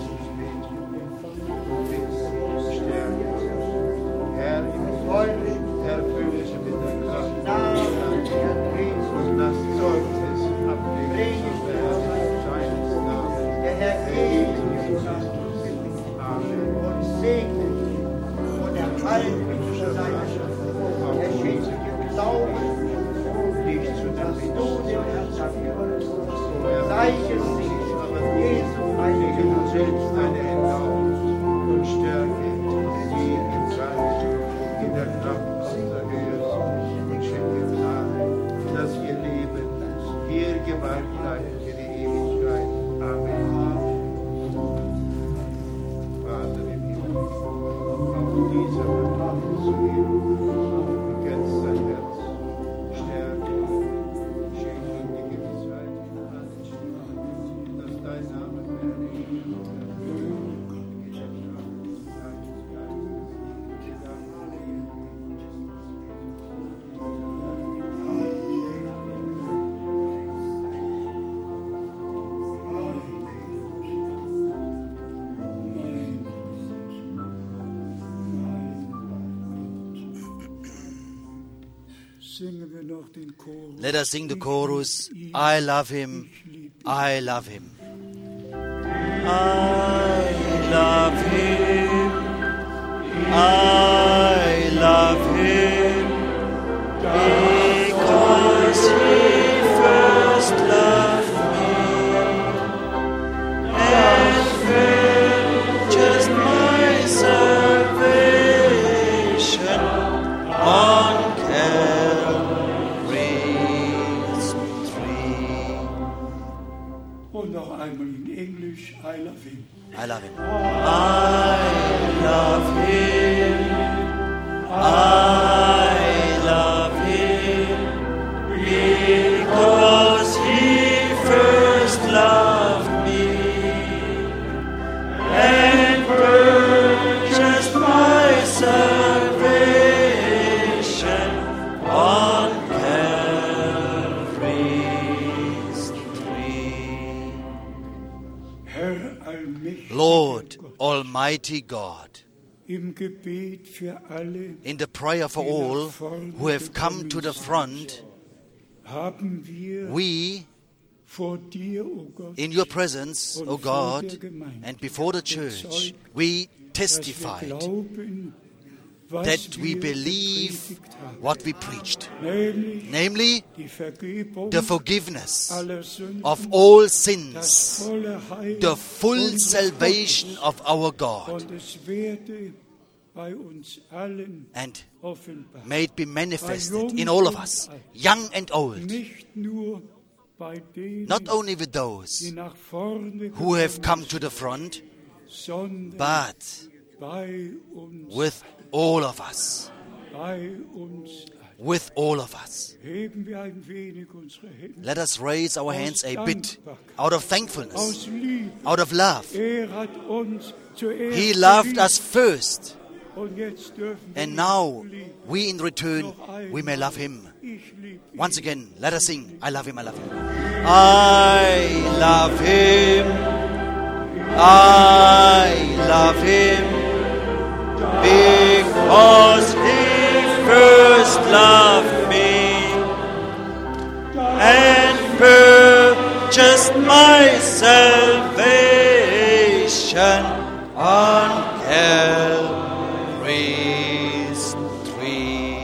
Stärke, Herr im Himmel, erfülle sie mit der Kraft Namen, Herr Jesus, und das Zeugnis ablegen deines Namens. der Herr Jesus, Amen. und segne und erhalte mich für seine Schöpfung. Er schenke dir Glauben, Nicht zu dass den du Menschen, dem Herrn sagst. so Sei gesegnet, aber Jesu, heilige du Name. selbst deine Hände auf und stärke sie im Geist, in der Kraft aus der Höhe und schenke Gnade, dass ihr Leben hier geweiht bleibt in die Ewigkeit. Amen. Vater im Himmel, auch dieser Mann zu ihm, du kennst sein Herz, stärke ihn, schenke ihm die Gewissheit in allen Stunden, dass dein Name verherrlicht wird. Singen wir noch den Chor. Let us sing the chorus, I love him, I love him. I love him, I love him, because he first loved me and purchased my salvation on Calvary's tree. Und noch einmal in Englisch, I love him. I love him. I love him. I love him because he first loved me and purchased my salvation on Calvary's tree. Herr allmächtiger Lord, Gott, Almighty God, im Gebet für alle in the prayer for all who have come to the front, haben wir we, vor dir, o Gott, in your presence, und O vor God, der Gemeinde and before the church, bezeugt, we dass wir testified glauben, was that we wir believe gepredigt haben, what we preached, nämlich namely die Vergebung the forgiveness aller Sünden, of all das sins, volle Heil the full unseres salvation Gottes. of our God, Und es werde bei uns allen and offenbar. may it be manifested in all of us, young and old, Nicht nur bei denen, not only with those die nach vorne who have gekommen come to sind, the front, sondern but bei uns, with all of us. bei uns With all of us. heben wir ein wenig unsere Hände Let us raise our hands a bit out of thankfulness, aus Liebe. out of love. Er hat uns zuerst He loved geliebt. us first, Und jetzt dürfen wir and ihn now lieben. we in return, Noch einmal. we may love Him. Ich liebe ihn. Once again, let us sing, I love Him, I love Him. I love Him, I love Him, because He first loved me and purchased my salvation on Calvary's tree.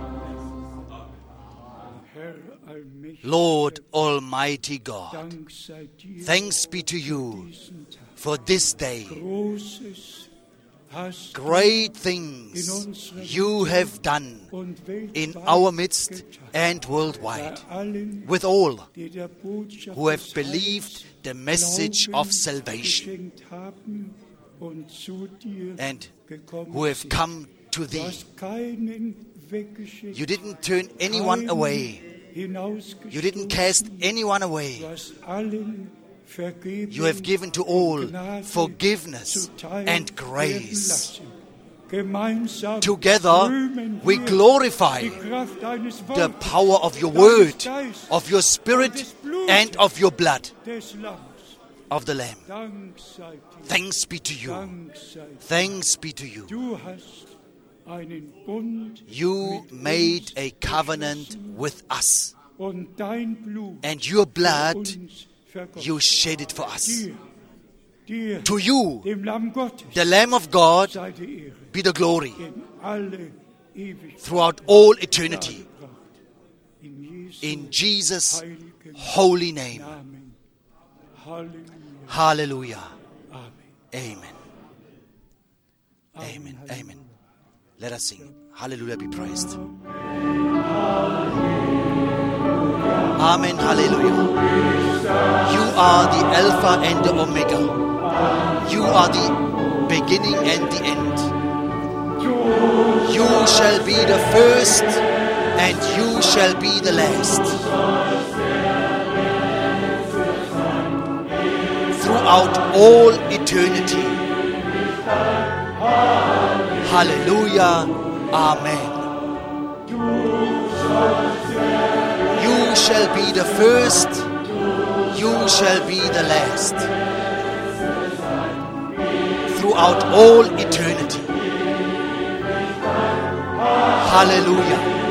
Herr allmächtig, Lord Almighty God, Dank sei dir thanks be to you diesen Tag. for this day. Großes hast du Great things you have done und weltweit in our midst getan. and Bei worldwide, allen, with all die der Botschaft who have des believed the Heils message Glauben of salvation geschenkt haben und zu dir and gekommen who have sind. come to Du thee. hast keinen weggeschickt, You didn't turn anyone keinen away. hinausgestoßen. You didn't cast anyone Du away. hast allen vergeben, You have given to all Gnade forgiveness zuteil and werden grace. lassen. Gemeinsam Together rühmen we wir glorify die Kraft deines the Wortes, power of your deines word, Geistes, of your spirit, and of your blood des Lammes. of the Lamb. Dank sei dir. Thanks be to you. Dank sei dir. Thanks be to you. Du hast einen Bund You mit made uns a covenant geschlossen with us, und dein Blut and your für blood uns vergossen. you shed it for us. Dir, dir, To you, dem Lamm Gottes, the Lamb of God, sei die Ehre be the glory in alle Ewigkeit throughout all eternity. dargebracht. In Jesu In Jesus' heiligen holy name. Namen. Halleluja. Hallelujah. Amen. Amen. Amen. Amen. Let us sing. Hallelujah be praised. Amen. Hallelujah. You are the Alpha and the Omega. You are the beginning and the end. You shall be the first and you shall be the last. Throughout all eternity. Hallelujah. Amen. You shall be the first, you shall be the last. Throughout all eternity. Hallelujah.